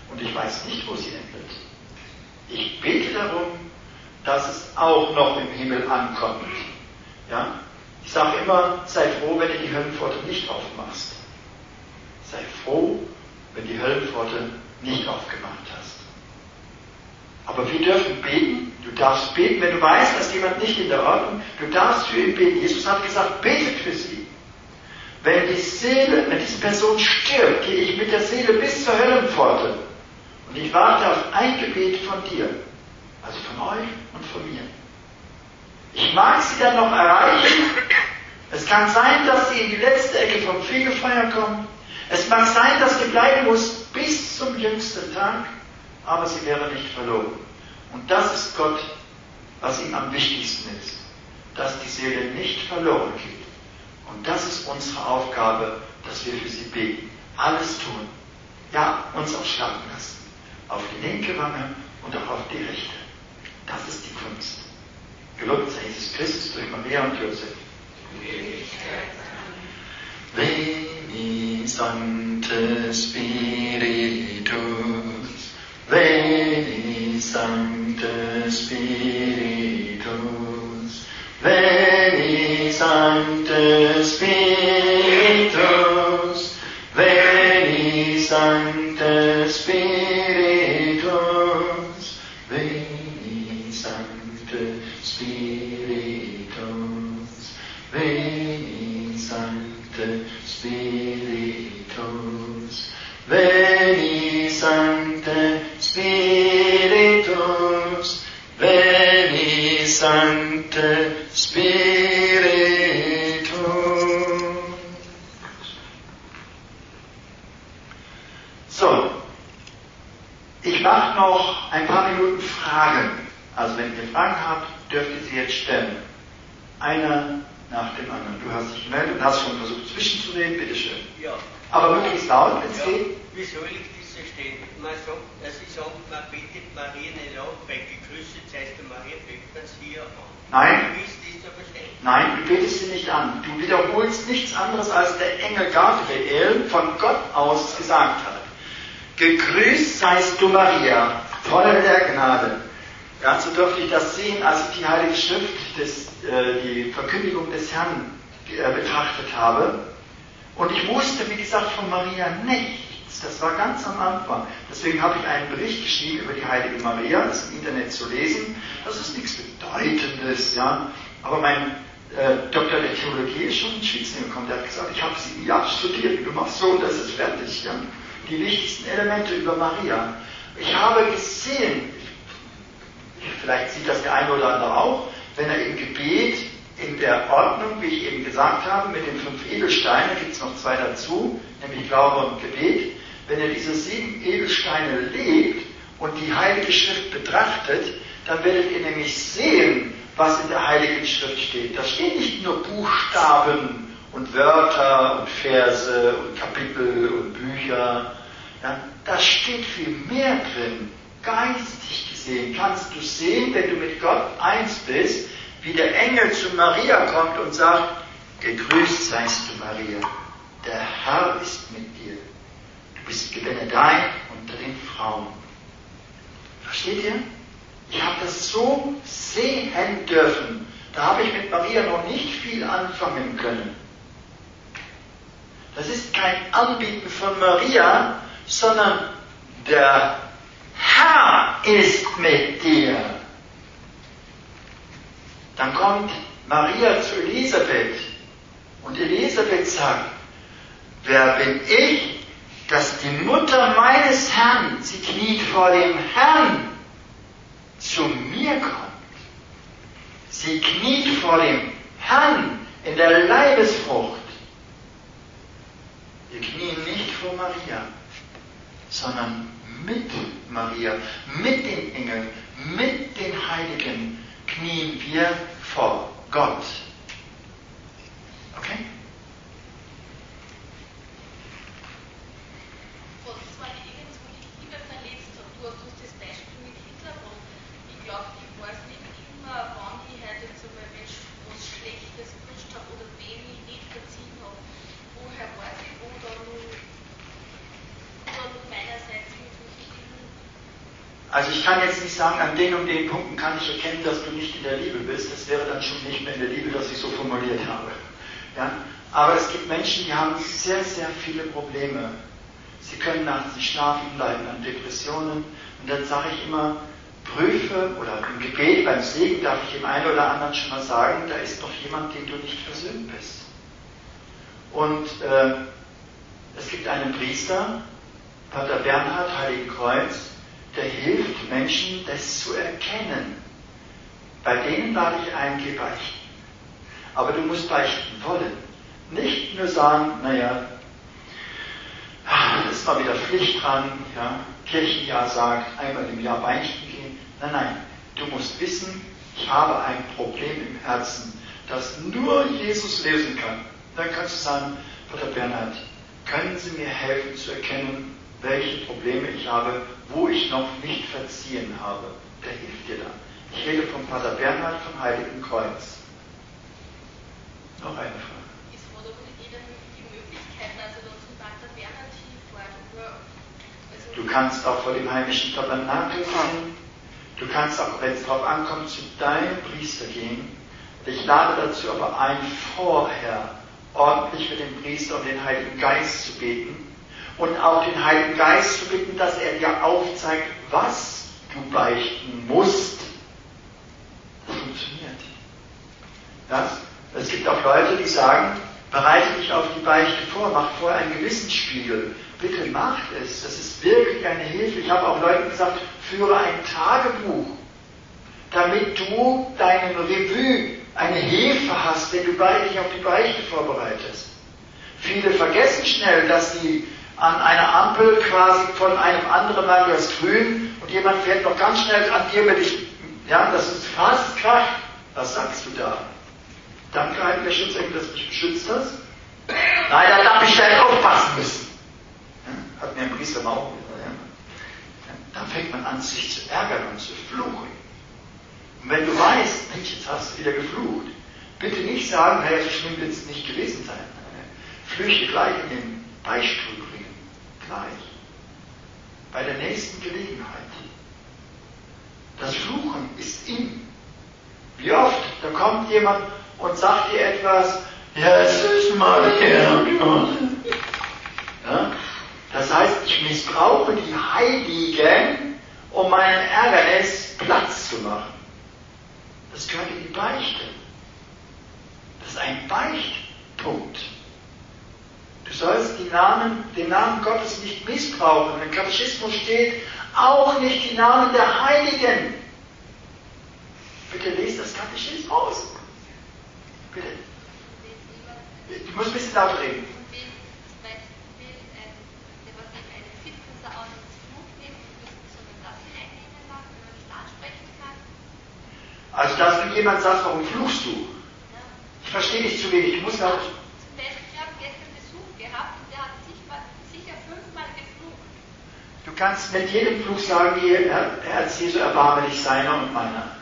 Speaker 1: und ich weiß nicht, wo sie endet. Ich bete darum, dass es auch noch im Himmel ankommt. Ja? Ich sage immer, sei froh, wenn du die Höllenpforte nicht aufmachst. Sei froh, wenn die Höllenpforte nicht aufgemacht hast. Aber wir dürfen beten. Du darfst beten, wenn du weißt, dass jemand nicht in der Ordnung ist. Du darfst für ihn beten. Jesus hat gesagt, betet für sie. Wenn die Seele, wenn diese Person stirbt, gehe ich mit der Seele bis zur Höllenpforte. Und ich warte auf ein Gebet von dir. Also von euch und von mir. Ich mag sie dann noch erreichen. Es kann sein, dass sie in die letzte Ecke vom Fegefeuer kommen. Es mag sein, dass sie bleiben muss bis zum jüngsten Tag, aber sie wäre nicht verloren. Und das ist Gott, was ihm am wichtigsten ist, dass die Seele nicht verloren geht. Und das ist unsere Aufgabe, dass wir für sie beten. Alles tun. Ja, uns auch schlagen lassen. Auf die linke Wange und auch auf die rechte. Das ist die Kunst. Gelobt sei Jesus Christus durch Maria und Josef. Veni Sancte Spiritus, Veni Sancte Spiritus, Veni Sancte Spiritus, Veni Sancte Spiritus, Veni Sancte Spiritus, Veni Sancte Spiritus, Veni Sancte Spiritus, Veni Sancte Spiritus. So, ich mache noch ein paar Minuten Fragen. Also wenn ihr Fragen habt, dürft ihr sie jetzt stellen. Einer nach dem anderen. Du hast dich gemeldet und hast schon versucht zwischenzureden, bitteschön.
Speaker 2: Ja.
Speaker 1: Aber möglichst laut, wenn es
Speaker 2: ja.
Speaker 1: geht.
Speaker 2: Wie soll ich das verstehen? Man sagt, also ich sage, man betet Maria nicht an, weil gegrüßet seist du Maria, betet man sie ja an.
Speaker 1: Nein.
Speaker 2: Wie ist das zu verstehen?
Speaker 1: Nein, du betest sie nicht an. Du wiederholst nichts anderes, als der Engel Gabriel von Gott aus gesagt hat. Gegrüßt seist du Maria, voll der Gnade. Ja, so durfte ich das sehen, als ich die Heilige Schrift, des, äh, die Verkündigung des Herrn äh, betrachtet habe. Und ich wusste, wie gesagt, von Maria nichts. Das war ganz am Anfang. Deswegen habe ich einen Bericht geschrieben über die heilige Maria, das im Internet zu lesen. Das ist nichts Bedeutendes, ja. Aber mein äh, Doktor der Theologie ist schon in Schweizer gekommen. Der hat gesagt, ich habe sieben Jahre studiert. Du machst so, das ist fertig, ja. Die wichtigsten Elemente über Maria. Ich habe gesehen, vielleicht sieht das der eine oder andere auch, wenn er im Gebet, in der Ordnung, wie ich eben gesagt habe, mit den fünf Edelsteinen, da gibt es noch zwei dazu, nämlich Glaube und Gebet, wenn er diese sieben Edelsteine legt und die Heilige Schrift betrachtet, dann werdet ihr nämlich sehen, was in der Heiligen Schrift steht. Da stehen nicht nur Buchstaben und Wörter und Verse und Kapitel und Bücher, ja, da steht viel mehr drin. Geistig gesehen kannst du sehen, wenn du mit Gott eins bist, wie der Engel zu Maria kommt und sagt, gegrüßt seist du Maria, der Herr ist mit dir. Du bist gebenedeit unter den Frauen. Versteht ihr? Ich habe das so sehen dürfen. Da habe ich mit Maria noch nicht viel anfangen können. Das ist kein Anbieten von Maria, sondern der Herr ist mit dir. Dann kommt Maria zu Elisabeth und Elisabeth sagt, wer bin ich, dass die Mutter meines Herrn, sie kniet vor dem Herrn, zu mir kommt. Sie kniet vor dem Herrn in der Leibesfrucht. Wir knien nicht vor Maria, sondern mit Maria, mit den Engeln, mit den Heiligen knien wir vor Gott. Okay?
Speaker 3: Was war irgendwo die Kinderverletzung? Du hast das Beispiel mit Hitler gebracht. Ich glaube, ich weiß nicht immer, wann ich heute zum Beispiel was Schlechtes gewünscht habe oder wen ich nicht verziehen habe. Woher weiß ich, wo da nur, da nur meinerseits wirklich
Speaker 1: Also ich kann jetzt nicht sagen, an den und den Punkten kann ich erkennen, dass du nicht in der Liebe bist. Das wäre dann schon nicht mehr in der Liebe, dass ich so formuliert habe. Ja? Aber es gibt Menschen, die haben sehr, sehr viele Probleme. Sie können nachts nicht schlafen, leiden an Depressionen. Und dann sage ich immer, prüfe, oder im Gebet, beim Segen darf ich dem einen oder anderen schon mal sagen, da ist noch jemand, den du nicht versöhnt bist. Und äh, es gibt einen Priester, Pater Bernhard, Heiligenkreuz, der hilft Menschen, das zu erkennen. Bei denen lade ich ein, geh beichten. Aber du musst beichten wollen. Nicht nur sagen, naja, das ist mal wieder Pflicht dran, ja, Kirchenjahr sagt, einmal im Jahr beichten gehen. Nein, nein, du musst wissen, ich habe ein Problem im Herzen, das nur Jesus lösen kann. Dann kannst du sagen, Pater Bernhard, können Sie mir helfen zu erkennen, welche Probleme ich habe, wo ich noch nicht verziehen habe. Der hilft dir dann. Ich rede von Pater Bernhard vom Heiligen Kreuz. Noch eine Frage.
Speaker 3: Ist wo doch nicht jeder die Möglichkeit, also da zum Pater Bernhard hinfahren? Also
Speaker 1: Du kannst auch vor dem heimischen Tabernakel gehen. Du kannst auch, wenn es darauf ankommt, zu deinem Priester gehen. Ich lade dazu aber ein, vorher ordentlich für den Priester und den Heiligen Geist zu beten. Und auch den Heiligen Geist zu bitten, dass er dir aufzeigt, was du beichten musst. Das funktioniert. Das? Es gibt auch Leute, die sagen, bereite dich auf die Beichte vor, mach vorher einen Gewissensspiegel. Bitte mach es, das ist wirklich eine Hilfe. Ich habe auch Leuten gesagt, führe ein Tagebuch, damit du deinen Revue, eine Hilfe hast, wenn du dich auf die Beichte vorbereitest. Viele vergessen schnell, dass sie an einer Ampel quasi von einem anderen Mann, du hast grün und jemand fährt noch ganz schnell an dir mit dich, ja, das ist fast Kraft. Was sagst du da? Danke, Heiliger Schutzengel, dass du mich beschützt hast. Nein, da darf ich gleich aufpassen müssen. Ja, hat mir ein Priester mal auch gesagt. Ja. Dann fängt man an, sich zu ärgern und zu fluchen. Und wenn du weißt, Mensch, jetzt hast du wieder geflucht, bitte nicht sagen, naja, so schlimm wird es nicht gewesen sein. Flüchte gleich in den Beichtstuhl bringen. Gleich. Bei der nächsten Gelegenheit. Das Fluchen ist in. Wie oft, da kommt jemand und sagt dir etwas, ja, es ist mal her. Ja? Das heißt, ich missbrauche die Heiligen, um meinem Ärgernis Platz zu machen. Das gehört in die Beichte. Das ist ein Beichtpunkt. Du sollst die Namen, den Namen Gottes nicht missbrauchen. Im Katechismus steht auch nicht die Namen der Heiligen. Bitte lest das Katechismus. Bitte. Du musst ein bisschen laut reden. Also, dass du jemand sagst, warum fluchst du? Ich verstehe dich zu wenig. Du musst laut.
Speaker 3: Zum Beispiel, ich habe gestern Besuch gehabt und der hat sicher fünfmal geflucht.
Speaker 1: Du kannst mit jedem Fluch sagen, Herr, Herr Jesu, erbarme dich seiner und meiner.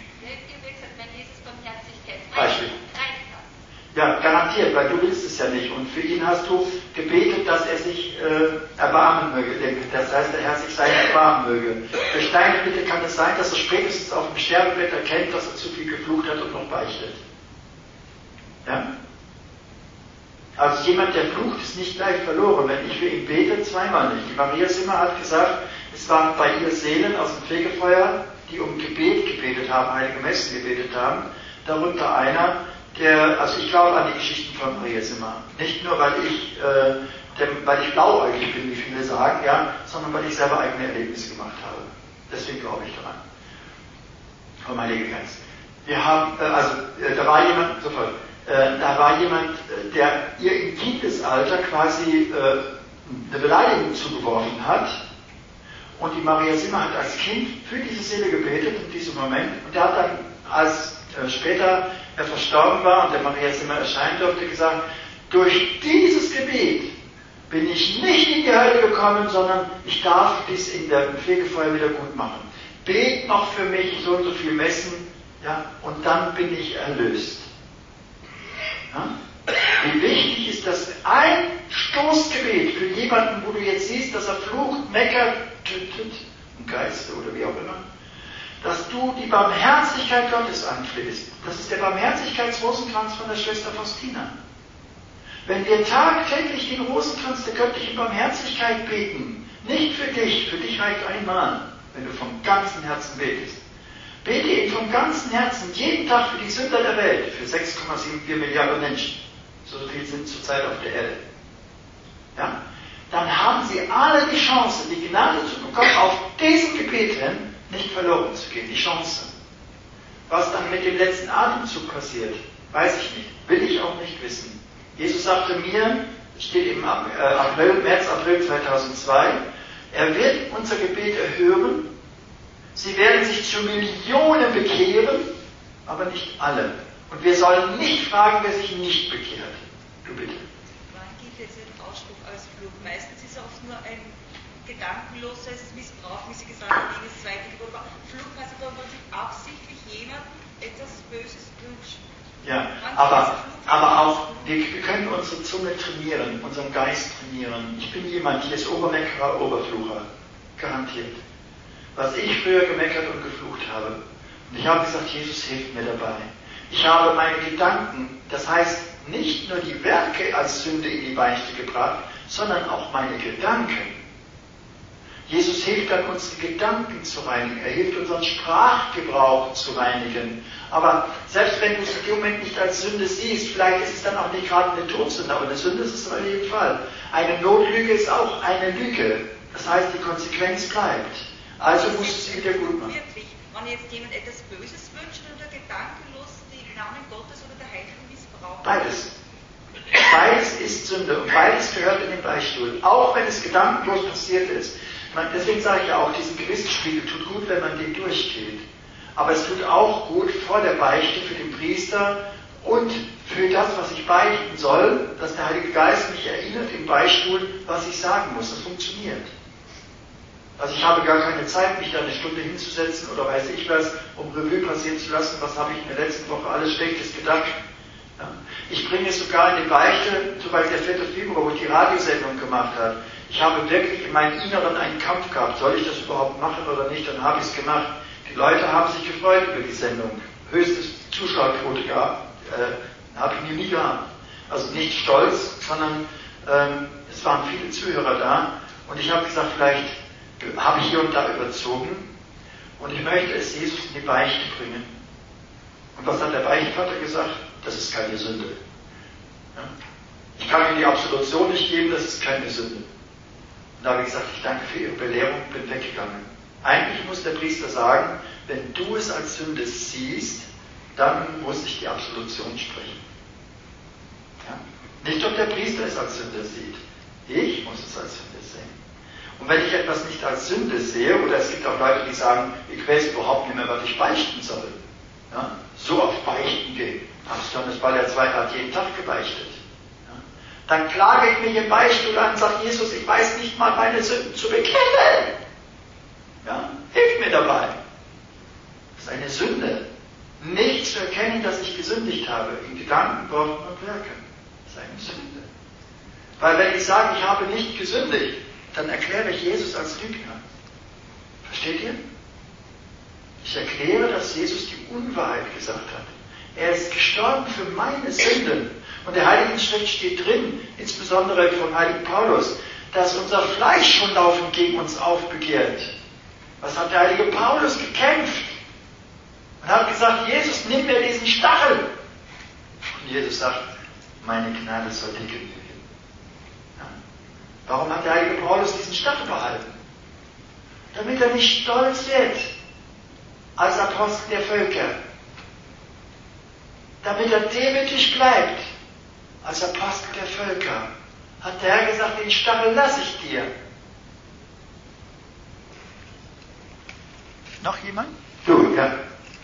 Speaker 1: Beispiel. Ja, garantiert, weil du willst es ja nicht. Und für ihn hast du gebetet, dass er sich äh, erbarmen möge. Das heißt, der Herr sich seiner erbarmen möge. Durch deine Bitte kann es sein, dass er spätestens auf dem Sterbebett erkennt, dass er zu viel geflucht hat und noch beichtet. Ja? Also jemand, der flucht, ist nicht gleich verloren. Wenn ich für ihn bete, zweimal nicht. Die Maria Simmer hat gesagt, es waren bei ihr Seelen aus dem Fegefeuer, die um Gebet gebetet haben, heilige Messen gebetet haben. Darunter einer, der, also ich glaube an die Geschichten von Maria Simmer. Nicht nur, weil ich, äh, der, weil ich blauäugig bin, wie viele sagen, ja, sondern weil ich selber eigene Erlebnisse gemacht habe. Deswegen glaube ich daran. Vom Heiligen Geist. Wir haben, äh, also, äh, da war jemand, sofort, äh, da war jemand, äh, der ihr im Kindesalter quasi äh, eine Beleidigung zugeworfen hat. Und die Maria Simmer hat als Kind für diese Seele gebetet in diesem Moment. Und der hat dann, als äh, später er verstorben war und der Maria Simmer erscheinen durfte, gesagt, durch dieses Gebet bin ich nicht in die Hölle gekommen, sondern ich darf dies in der Fegefeuer wieder gut machen. Bet noch für mich so und so viel Messen, ja, und dann bin ich erlöst. Ja? Wie wichtig ist das ein Stoßgebet für jemanden, wo du jetzt siehst, dass er flucht, meckert, tüt, tüt, im Geiste oder wie auch immer, dass du die Barmherzigkeit Gottes anflehst. Das ist der Barmherzigkeitsrosenkranz von der Schwester Faustina. Wenn wir tagtäglich den Rosenkranz der göttlichen Barmherzigkeit beten, nicht für dich, für dich reicht einmal, wenn du vom ganzen Herzen betest. Bete ihn vom ganzen Herzen, jeden Tag für die Sünder der Welt, für sechs Komma sieben vier Milliarden Menschen. So viel sind zurzeit auf der Erde. Ja? Dann haben sie alle die Chance, die Gnade zu bekommen, auf diesen Gebet hin nicht verloren zu gehen. Die Chance. Was dann mit dem letzten Atemzug passiert, weiß ich nicht. Will ich auch nicht wissen. Jesus sagte mir, steht im April, März, April zweitausendzwei, er wird unser Gebet erhören. Sie werden sich zu Millionen bekehren, aber nicht alle. Und wir sollen nicht fragen, wer sich nicht bekehrt. Du bitte.
Speaker 4: Wann gilt jetzt ein Ausspruch als Fluch? Meistens ist er oft nur ein gedankenloses Missbrauch, wie Sie gesagt haben, gegen das zweite Gebot. Fluch heißt aber, wenn sich absichtlich jemand etwas Böses wünscht.
Speaker 1: Ja, aber, aber auch, wir, wir können unsere Zunge trainieren, unseren Geist trainieren. Ich bin jemand, hier ist Obermeckerer, Oberflucher. Garantiert. Was ich früher gemeckert und geflucht habe. Und ich habe gesagt, Jesus hilft mir dabei. Ich habe meine Gedanken, das heißt nicht nur die Werke als Sünde in die Beichte gebracht, sondern auch meine Gedanken. Jesus hilft dann, unsere Gedanken zu reinigen. Er hilft, unseren Sprachgebrauch zu reinigen. Aber selbst wenn du es in dem Moment nicht als Sünde siehst, vielleicht ist es dann auch nicht gerade eine Todsünde, aber eine Sünde ist es auf jeden Fall. Eine Notlüge ist auch eine Lüge. Das heißt, die Konsequenz bleibt. Also musst du es wieder gut machen.
Speaker 4: Wirklich, wenn jetzt jemand etwas Böses wünscht oder gedankenlos den Namen Gottes oder der Heiligen missbraucht?
Speaker 1: Beides. Beides ist Sünde und beides gehört in den Beichtstuhl. Auch wenn es gedankenlos passiert ist. Deswegen sage ich ja auch, diesen Gewissensspiegel tut gut, wenn man den durchgeht. Aber es tut auch gut vor der Beichte für den Priester und für das, was ich beichten soll, dass der Heilige Geist mich erinnert im Beichtstuhl, was ich sagen muss. Das funktioniert. Also ich habe gar keine Zeit, mich da eine Stunde hinzusetzen oder weiß ich was, um Revue passieren zu lassen, was habe ich in der letzten Woche alles Schlechtes gedacht. Ja. Ich bringe es sogar in die Beichte, so bei der vierte Februar, wo ich die Radiosendung gemacht habe. Ich habe wirklich in meinem Inneren einen Kampf gehabt, soll ich das überhaupt machen oder nicht, dann habe ich es gemacht. Die Leute haben sich gefreut über die Sendung. Höchstes Zuschauerquote gehabt, äh, habe ich nie gehabt. Also nicht stolz, sondern ähm, es waren viele Zuhörer da und ich habe gesagt, vielleicht habe ich hier und da überzogen und ich möchte es Jesus in die Beichte bringen. Und was hat der Beichtvater gesagt? Das ist keine Sünde. Ja? Ich kann Ihnen die Absolution nicht geben, das ist keine Sünde. Und da habe ich gesagt, ich danke für Ihre Belehrung, bin weggegangen. Eigentlich muss der Priester sagen, wenn du es als Sünde siehst, dann muss ich die Absolution sprechen. Ja? Nicht doch der Priester es als Sünde sieht. Ich muss es als Sünde sehen. Und wenn ich etwas nicht als Sünde sehe, oder es gibt auch Leute, die sagen, ich weiß überhaupt nicht mehr, was ich beichten soll. Ja? So oft beichten gehen. Papst Johannes Paul der Zweite hat jeden Tag gebeichtet. Ja? Dann klage ich mich im Beichtstuhl an und sage, Jesus, ich weiß nicht mal meine Sünden zu bekennen. Ja? Hilf mir dabei. Das ist eine Sünde. Nicht zu erkennen, dass ich gesündigt habe, in Gedanken, Worten und Werken. Das ist eine Sünde. Weil wenn ich sage, ich habe nicht gesündigt, dann erkläre ich Jesus als Lügner. Versteht ihr? Ich erkläre, dass Jesus die Unwahrheit gesagt hat. Er ist gestorben für meine Sünden. Und der Heiligen Schrift steht drin, insbesondere vom Heiligen Paulus, dass unser Fleisch schon laufend gegen uns aufbegehrt. Was hat der Heilige Paulus gekämpft? Und hat gesagt, Jesus, nimm mir diesen Stachel. Und Jesus sagt, meine Gnade soll dir genügen. Ja. Warum hat der Heilige Paulus diesen Stachel behalten? Damit er nicht stolz wird als Apostel der Völker. Damit er demütig bleibt als Apostel der Völker. Hat der Herr gesagt, den Stachel lasse ich dir. Noch jemand? Du, ja.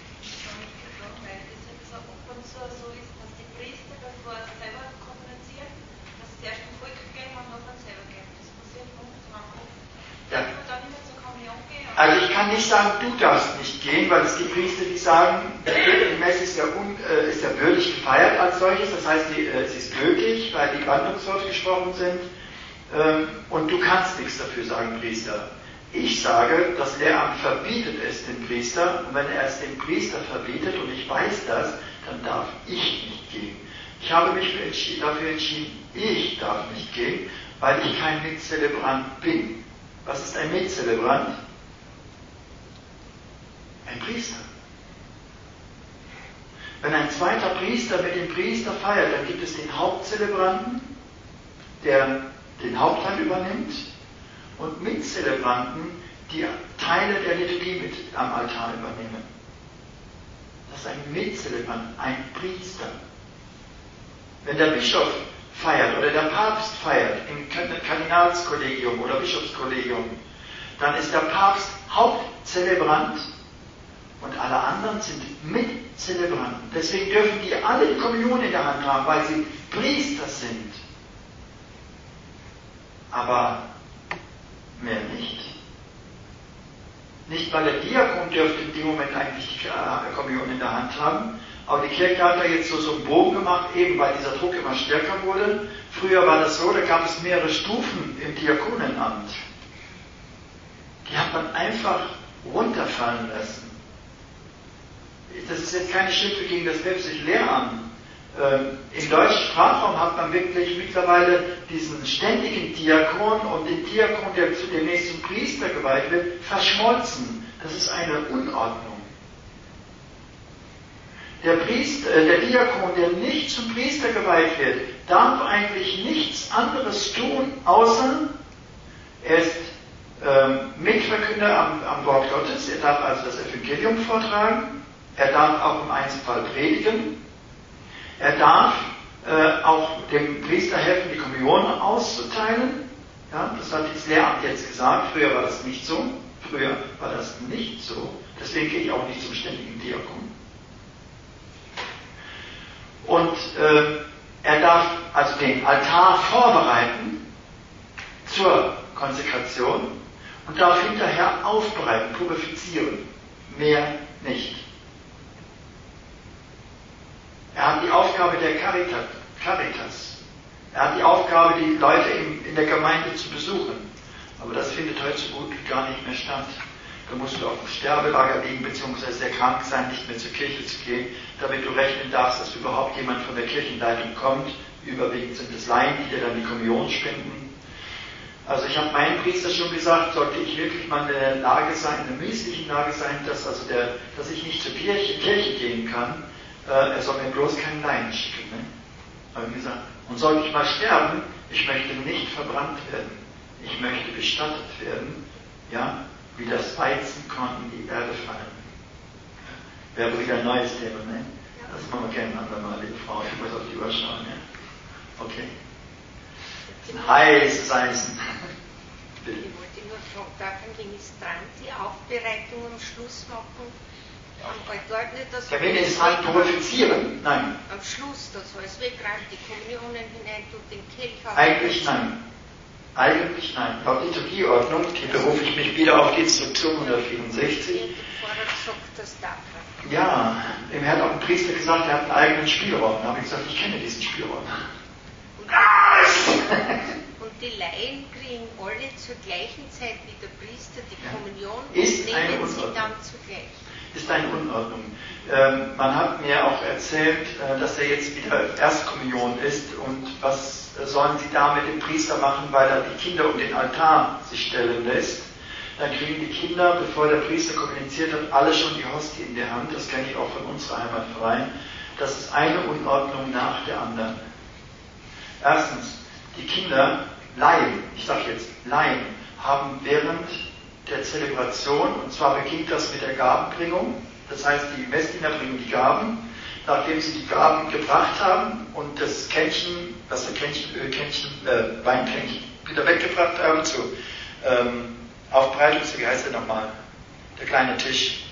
Speaker 1: Ja. Also ich kann nicht sagen, du darfst nicht gehen, weil es gibt Priester, die sagen, die Messe ist ja, un, äh, ist ja würdig gefeiert als solches, das heißt, die, äh, sie ist gültig, weil die Wandlungsworte gesprochen sind, ähm, und du kannst nichts dafür sagen, Priester. Ich sage, das Lehramt verbietet es dem Priester, und wenn er es dem Priester verbietet und ich weiß das, dann darf ich nicht gehen. Ich habe mich dafür entschieden, ich darf nicht gehen, weil ich kein Mitzelebrant bin. Was ist ein Mitzelebrant? Ein Priester. Wenn ein zweiter Priester mit dem Priester feiert, dann gibt es den Hauptzelebranten, der den Hauptteil übernimmt, und Mitzelebranten, die Teile der Liturgie mit am Altar übernehmen. Das ist ein Mitzelebrant, ein Priester. Wenn der Bischof feiert oder der Papst feiert im Kardinalskollegium oder Bischofskollegium, dann ist der Papst Hauptzelebrant und alle anderen sind Mitzelebranten. Deswegen dürfen die alle die Kommunion in der Hand haben, weil sie Priester sind. Aber mehr nicht. Nicht, weil der Diakon dürfte in dem Moment eigentlich die Kommunion in der Hand haben, aber die Kirche hat da jetzt so, so einen Bogen gemacht, eben weil dieser Druck immer stärker wurde. Früher war das so, da gab es mehrere Stufen im Diakonenamt. Die hat man einfach runterfallen lassen. Das ist jetzt keine Schimpfe gegen das päpstliche Lehramt. Ähm, Im deutschen Sprachraum hat man wirklich mittlerweile diesen ständigen Diakon und den Diakon, der demnächst zum Priester geweiht wird, verschmolzen. Das ist eine Unordnung. Der, Priester, äh, der Diakon, der nicht zum Priester geweiht wird, darf eigentlich nichts anderes tun, außer er ist ähm, Mitverkünder am, am Wort Gottes, er darf also das Evangelium vortragen, er darf auch im Einzelfall predigen, er darf äh, auch dem Priester helfen, die Kommunion auszuteilen. Ja, das hat das Lehramt jetzt gesagt. Früher war das nicht so. Früher war das nicht so. Deswegen gehe ich auch nicht zum ständigen Diakon. Und äh, er darf also den Altar vorbereiten zur Konsekration und darf hinterher aufbereiten, purifizieren. Mehr nicht. Er hat die Aufgabe der Caritas. Er hat die Aufgabe, die Leute in, in der Gemeinde zu besuchen. Aber das findet heute so gut wie gar nicht mehr statt. Da musst du auf dem Sterbelager liegen, beziehungsweise sehr krank sein, nicht mehr zur Kirche zu gehen, damit du rechnen darfst, dass überhaupt jemand von der Kirchenleitung kommt. Überwiegend sind es Laien, die dir dann die Kommunion spenden. Also ich habe meinem Priester schon gesagt, sollte ich wirklich mal in der Lage sein, in der misslichen Lage sein, dass, also der, dass ich nicht zur Kirche, Kirche gehen kann, er soll mir bloß keinen Laien schicken. Ne? Habe ich gesagt. Und sollte ich mal sterben, ich möchte nicht verbrannt werden. Ich möchte bestattet werden, ja, wie das Weizenkorn in die Erde fallen. Wäre wieder ein neues Thema, ne? Das machen wir gerne ein andermal, liebe Frau. Ich muss auf die Uhr schauen, ja? Okay. Das ist ein heißes Eisen.
Speaker 5: Ich wollte nur fragen, darf ein Ministrant die Aufbereitung am Schluss machen? Am Altar nicht das.
Speaker 1: Der Ministrant purifizieren? Nein.
Speaker 5: Am Schluss das alles wegräumt, die Kommunionen hinein, tut den Kelch auf.
Speaker 1: Eigentlich nein. Eigentlich nein. Laut Liturgieordnung, hier berufe ich mich wieder auf die Instruktion hundertvierundsechzig.
Speaker 5: Vorher gesagt, das darf er.
Speaker 1: Ja, ihm hat auch ein Priester gesagt, er hat einen eigenen Spielraum. Da habe ich gesagt, ich kenne diesen Spielraum.
Speaker 5: Und die, und die Laien kriegen alle zur gleichen Zeit wie der Priester die Kommunion
Speaker 1: ist
Speaker 5: und nehmen sie dann zugleich.
Speaker 1: Ist eine Unordnung. Ähm, man hat mir auch erzählt, äh, dass er jetzt wieder Erstkommunion ist und was äh, sollen sie da mit dem Priester machen, weil er die Kinder um den Altar sich stellen lässt. Dann kriegen die Kinder, bevor der Priester kommuniziert hat, alle schon die Hostie in der Hand. Das kenne ich auch von unserer Heimatverein. Das ist eine Unordnung nach der anderen. Erstens, die Kinder, Laien, ich sage jetzt Laien, haben während der Zelebration, und zwar beginnt das mit der Gabenbringung, das heißt, die Messdiener bringen die Gaben, nachdem sie die Gaben gebracht haben und das Kännchen, das Kännchen, Ölkännchen, äh, Weinkännchen wieder weggebracht haben zu ähm, Aufbereitung, wie heißt der nochmal, der kleine Tisch,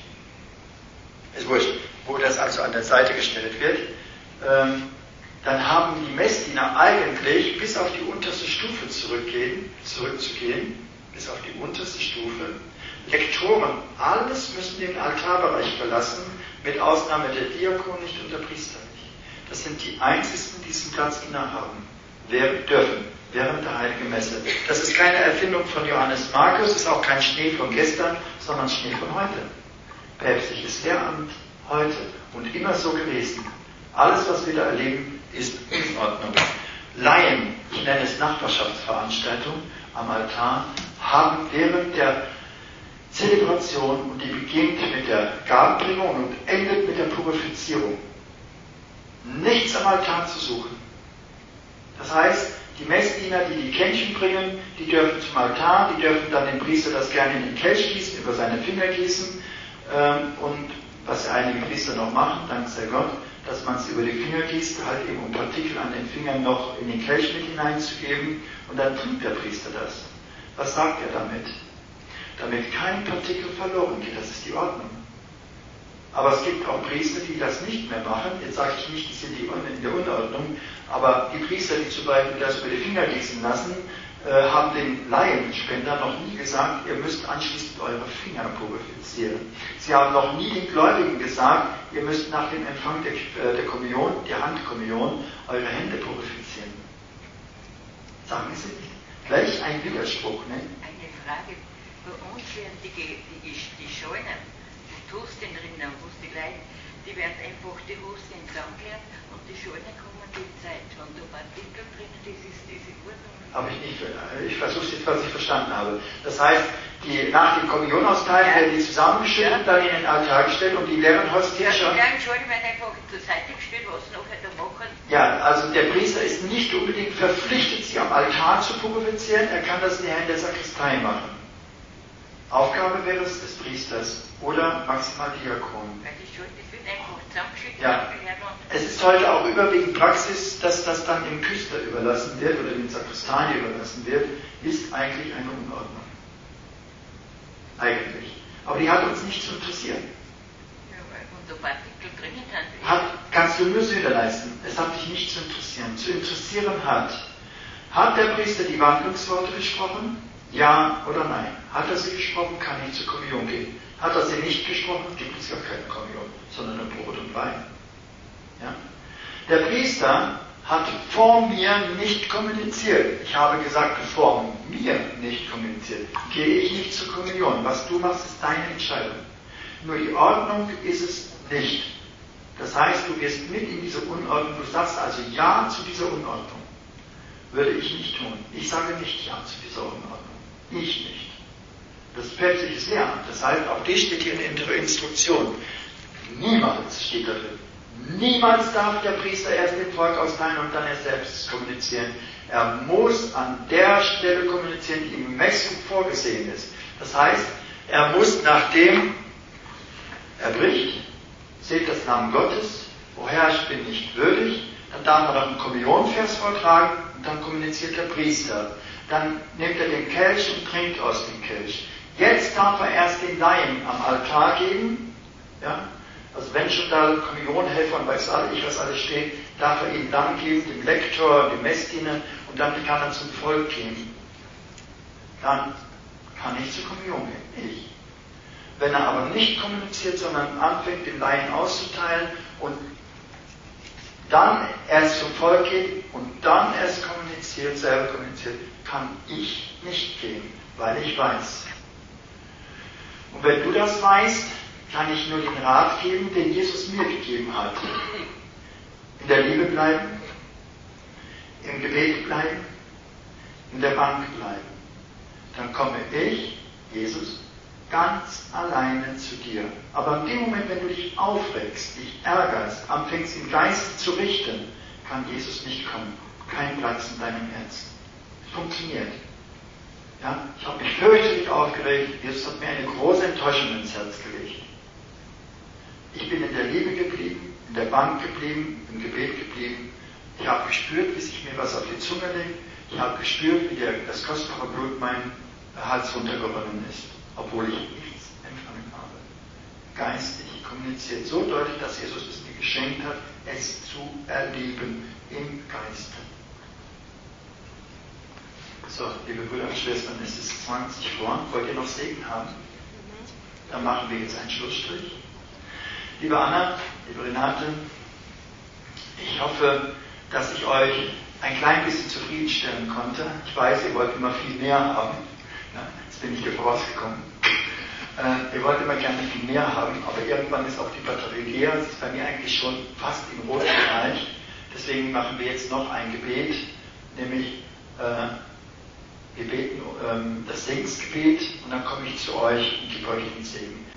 Speaker 1: ist wurscht, wo das also an der Seite gestellt wird, ähm, dann haben die Messdiener eigentlich bis auf die unterste Stufe zurückgehen, zurückzugehen, bis auf die unterste Stufe. Lektoren, alles müssen den Altarbereich verlassen, mit Ausnahme der Diakon nicht und der Priester nicht. Das sind die einzigen, die diesen Platz innehaben. dürfen während der Heiligen Messe. Das ist keine Erfindung von Johannes Markus, ist auch kein Schnee von gestern, sondern Schnee von heute. Päpstliches Lehramt heute und immer so gewesen. Alles, was wir da erleben, ist Unordnung. Laien, ich nenne es Nachbarschaftsveranstaltung, am Altar, haben während der Zelebration, und die beginnt mit der Gabenbringung und endet mit der Purifizierung, nichts am Altar zu suchen. Das heißt, die Messdiener, die die Kännchen bringen, die dürfen zum Altar, die dürfen dann dem Priester das gerne in den Kelch gießen, über seine Finger gießen. Und was einige Priester noch machen, dank sei Gott, dass man es über die Finger gießt, halt eben um Partikel an den Fingern noch in den Kelch mit hineinzugeben. Und dann trinkt der Priester das. Was sagt er damit? Damit kein Partikel verloren geht. Das ist die Ordnung. Aber es gibt auch Priester, die das nicht mehr machen. Jetzt sage ich nicht, die sind in der Unordnung, aber die Priester, die zum Beispiel das über die Finger gießen lassen, äh, haben den Laienspender noch nie gesagt, ihr müsst anschließend eure Finger purifizieren. Sie haben noch nie den Gläubigen gesagt, ihr müsst nach dem Empfang der, äh, der Kommunion, der Handkommunion, eure Hände purifizieren. Sagen Sie nicht. Welch ein Widerspruch, ne?
Speaker 6: Eine Frage. Bei uns werden die, die, die, die Scheunen, die Husten drinnen, wo die Leute, die werden einfach die Husten zusammengekehrt und die Scheunen kommen die Zeit. Wenn da Partikel drinnen, das ist diese Ordnung.
Speaker 1: Habe ich nicht, ich versuche es jetzt, was ich verstanden habe. Das heißt, die, nach dem Kommunionausteilen werden die zusammengeschüttet, dann in den Altar gestellt und die leeren Hostie
Speaker 6: Ja,
Speaker 1: schon.
Speaker 6: die leeren Scheunen werden einfach zur Seite gestellt, was sie nachher da machen.
Speaker 1: Ja, also der Priester ist nicht unbedingt verpflichtet, sie am Altar zu purifizieren, er kann das in der Hand der Sakristei machen. Aufgabe wäre es des Priesters oder maximal Diakon.
Speaker 6: Weil die Scheunen, das wird einfach zusammengeschüttet.
Speaker 1: Ja. Es ist heute auch überwiegend Praxis, dass das dann dem Küster überlassen wird oder dem Sakristan überlassen wird, ist eigentlich eine Unordnung. Eigentlich. Aber die hat uns nicht zu interessieren.
Speaker 6: Ja, weil wenn da Partikel drinnen sind.
Speaker 1: Hat, kannst du nur Sühne leisten. Es hat dich nicht zu interessieren. Zu interessieren hat. Hat der Priester die Wandlungsworte gesprochen? Ja oder nein? Hat er sie gesprochen, kann ich zur Kommunion gehen. Hat er sie nicht gesprochen, gibt es gar keine Kommunion, sondern nur Brot und Wein. Ja? Der Priester hat vor mir nicht kommuniziert. Ich habe gesagt, vor mir nicht kommuniziert. Gehe ich nicht zur Kommunion. Was du machst, ist deine Entscheidung. Nur die Ordnung ist es nicht. Das heißt, du gehst mit in diese Unordnung. Du sagst also Ja zu dieser Unordnung. Würde ich nicht tun. Ich sage nicht Ja zu dieser Unordnung. Ich nicht. Das ist päpstliches Lehramt. Das heißt, auch dies steht hier in der Instruktion. Niemals steht da drin. Niemals darf der Priester erst dem Volk austeilen und dann erst selbst kommunizieren. Er muss an der Stelle kommunizieren, die im Messung vorgesehen ist. Das heißt, er muss, nachdem er bricht, seht das Namen Gottes, o Herr, ich bin nicht würdig, dann darf er noch einen Kommunionvers vortragen und dann kommuniziert der Priester. Dann nimmt er den Kelch und trinkt aus dem Kelch. Jetzt darf er erst den Laien am Altar geben, ja. Also wenn schon da Kommunionhelfer und weiß alle ich, was alles steht, darf er ihn dann geben, dem Lektor, dem Messdiener, und dann kann er zum Volk gehen. Dann kann ich zur Kommunion gehen. Ich. Wenn er aber nicht kommuniziert, sondern anfängt, den Laien auszuteilen und dann erst zum Volk geht und dann erst kommuniziert, selber kommuniziert, kann ich nicht gehen, weil ich weiß. Und wenn du das weißt, kann ich nur den Rat geben, den Jesus mir gegeben hat. In der Liebe bleiben, im Gebet bleiben, in der Bank bleiben. Dann komme ich, Jesus, ganz alleine zu dir. Aber in dem Moment, wenn du dich aufregst, dich ärgerst, anfängst im Geist zu richten, kann Jesus nicht kommen. Kein Platz in deinem Herzen. Es funktioniert. Ja? Ich habe mich fürchterlich aufgeregt. Jesus hat mir eine große Enttäuschung ins Herz gelegt. Ich bin in der Liebe geblieben, in der Bank geblieben, im Gebet geblieben. Ich habe gespürt, wie sich mir was auf die Zunge legt. Ich habe gespürt, wie der, das kostbare Blut meinen Hals runtergeronnen ist, obwohl ich nichts empfangen habe. Geistig kommuniziert so deutlich, dass Jesus es mir geschenkt hat, es zu erleben im Geiste. So, liebe Brüder und Schwestern, es ist zwanzig vor. Wollt ihr noch Segen haben? Dann machen wir jetzt einen Schlussstrich. Liebe Anna, liebe Renate, ich hoffe, dass ich euch ein klein bisschen zufriedenstellen konnte. Ich weiß, ihr wollt immer viel mehr haben. Ja, jetzt bin ich hier vorausgekommen. Äh, ihr wollt immer gerne viel mehr haben, aber irgendwann ist auch die Batterie leer. Es ist bei mir eigentlich schon fast im roten Bereich. Deswegen machen wir jetzt noch ein Gebet, nämlich äh, wir beten ähm, das Segensgebet und dann komme ich zu euch und gebe euch den Segen.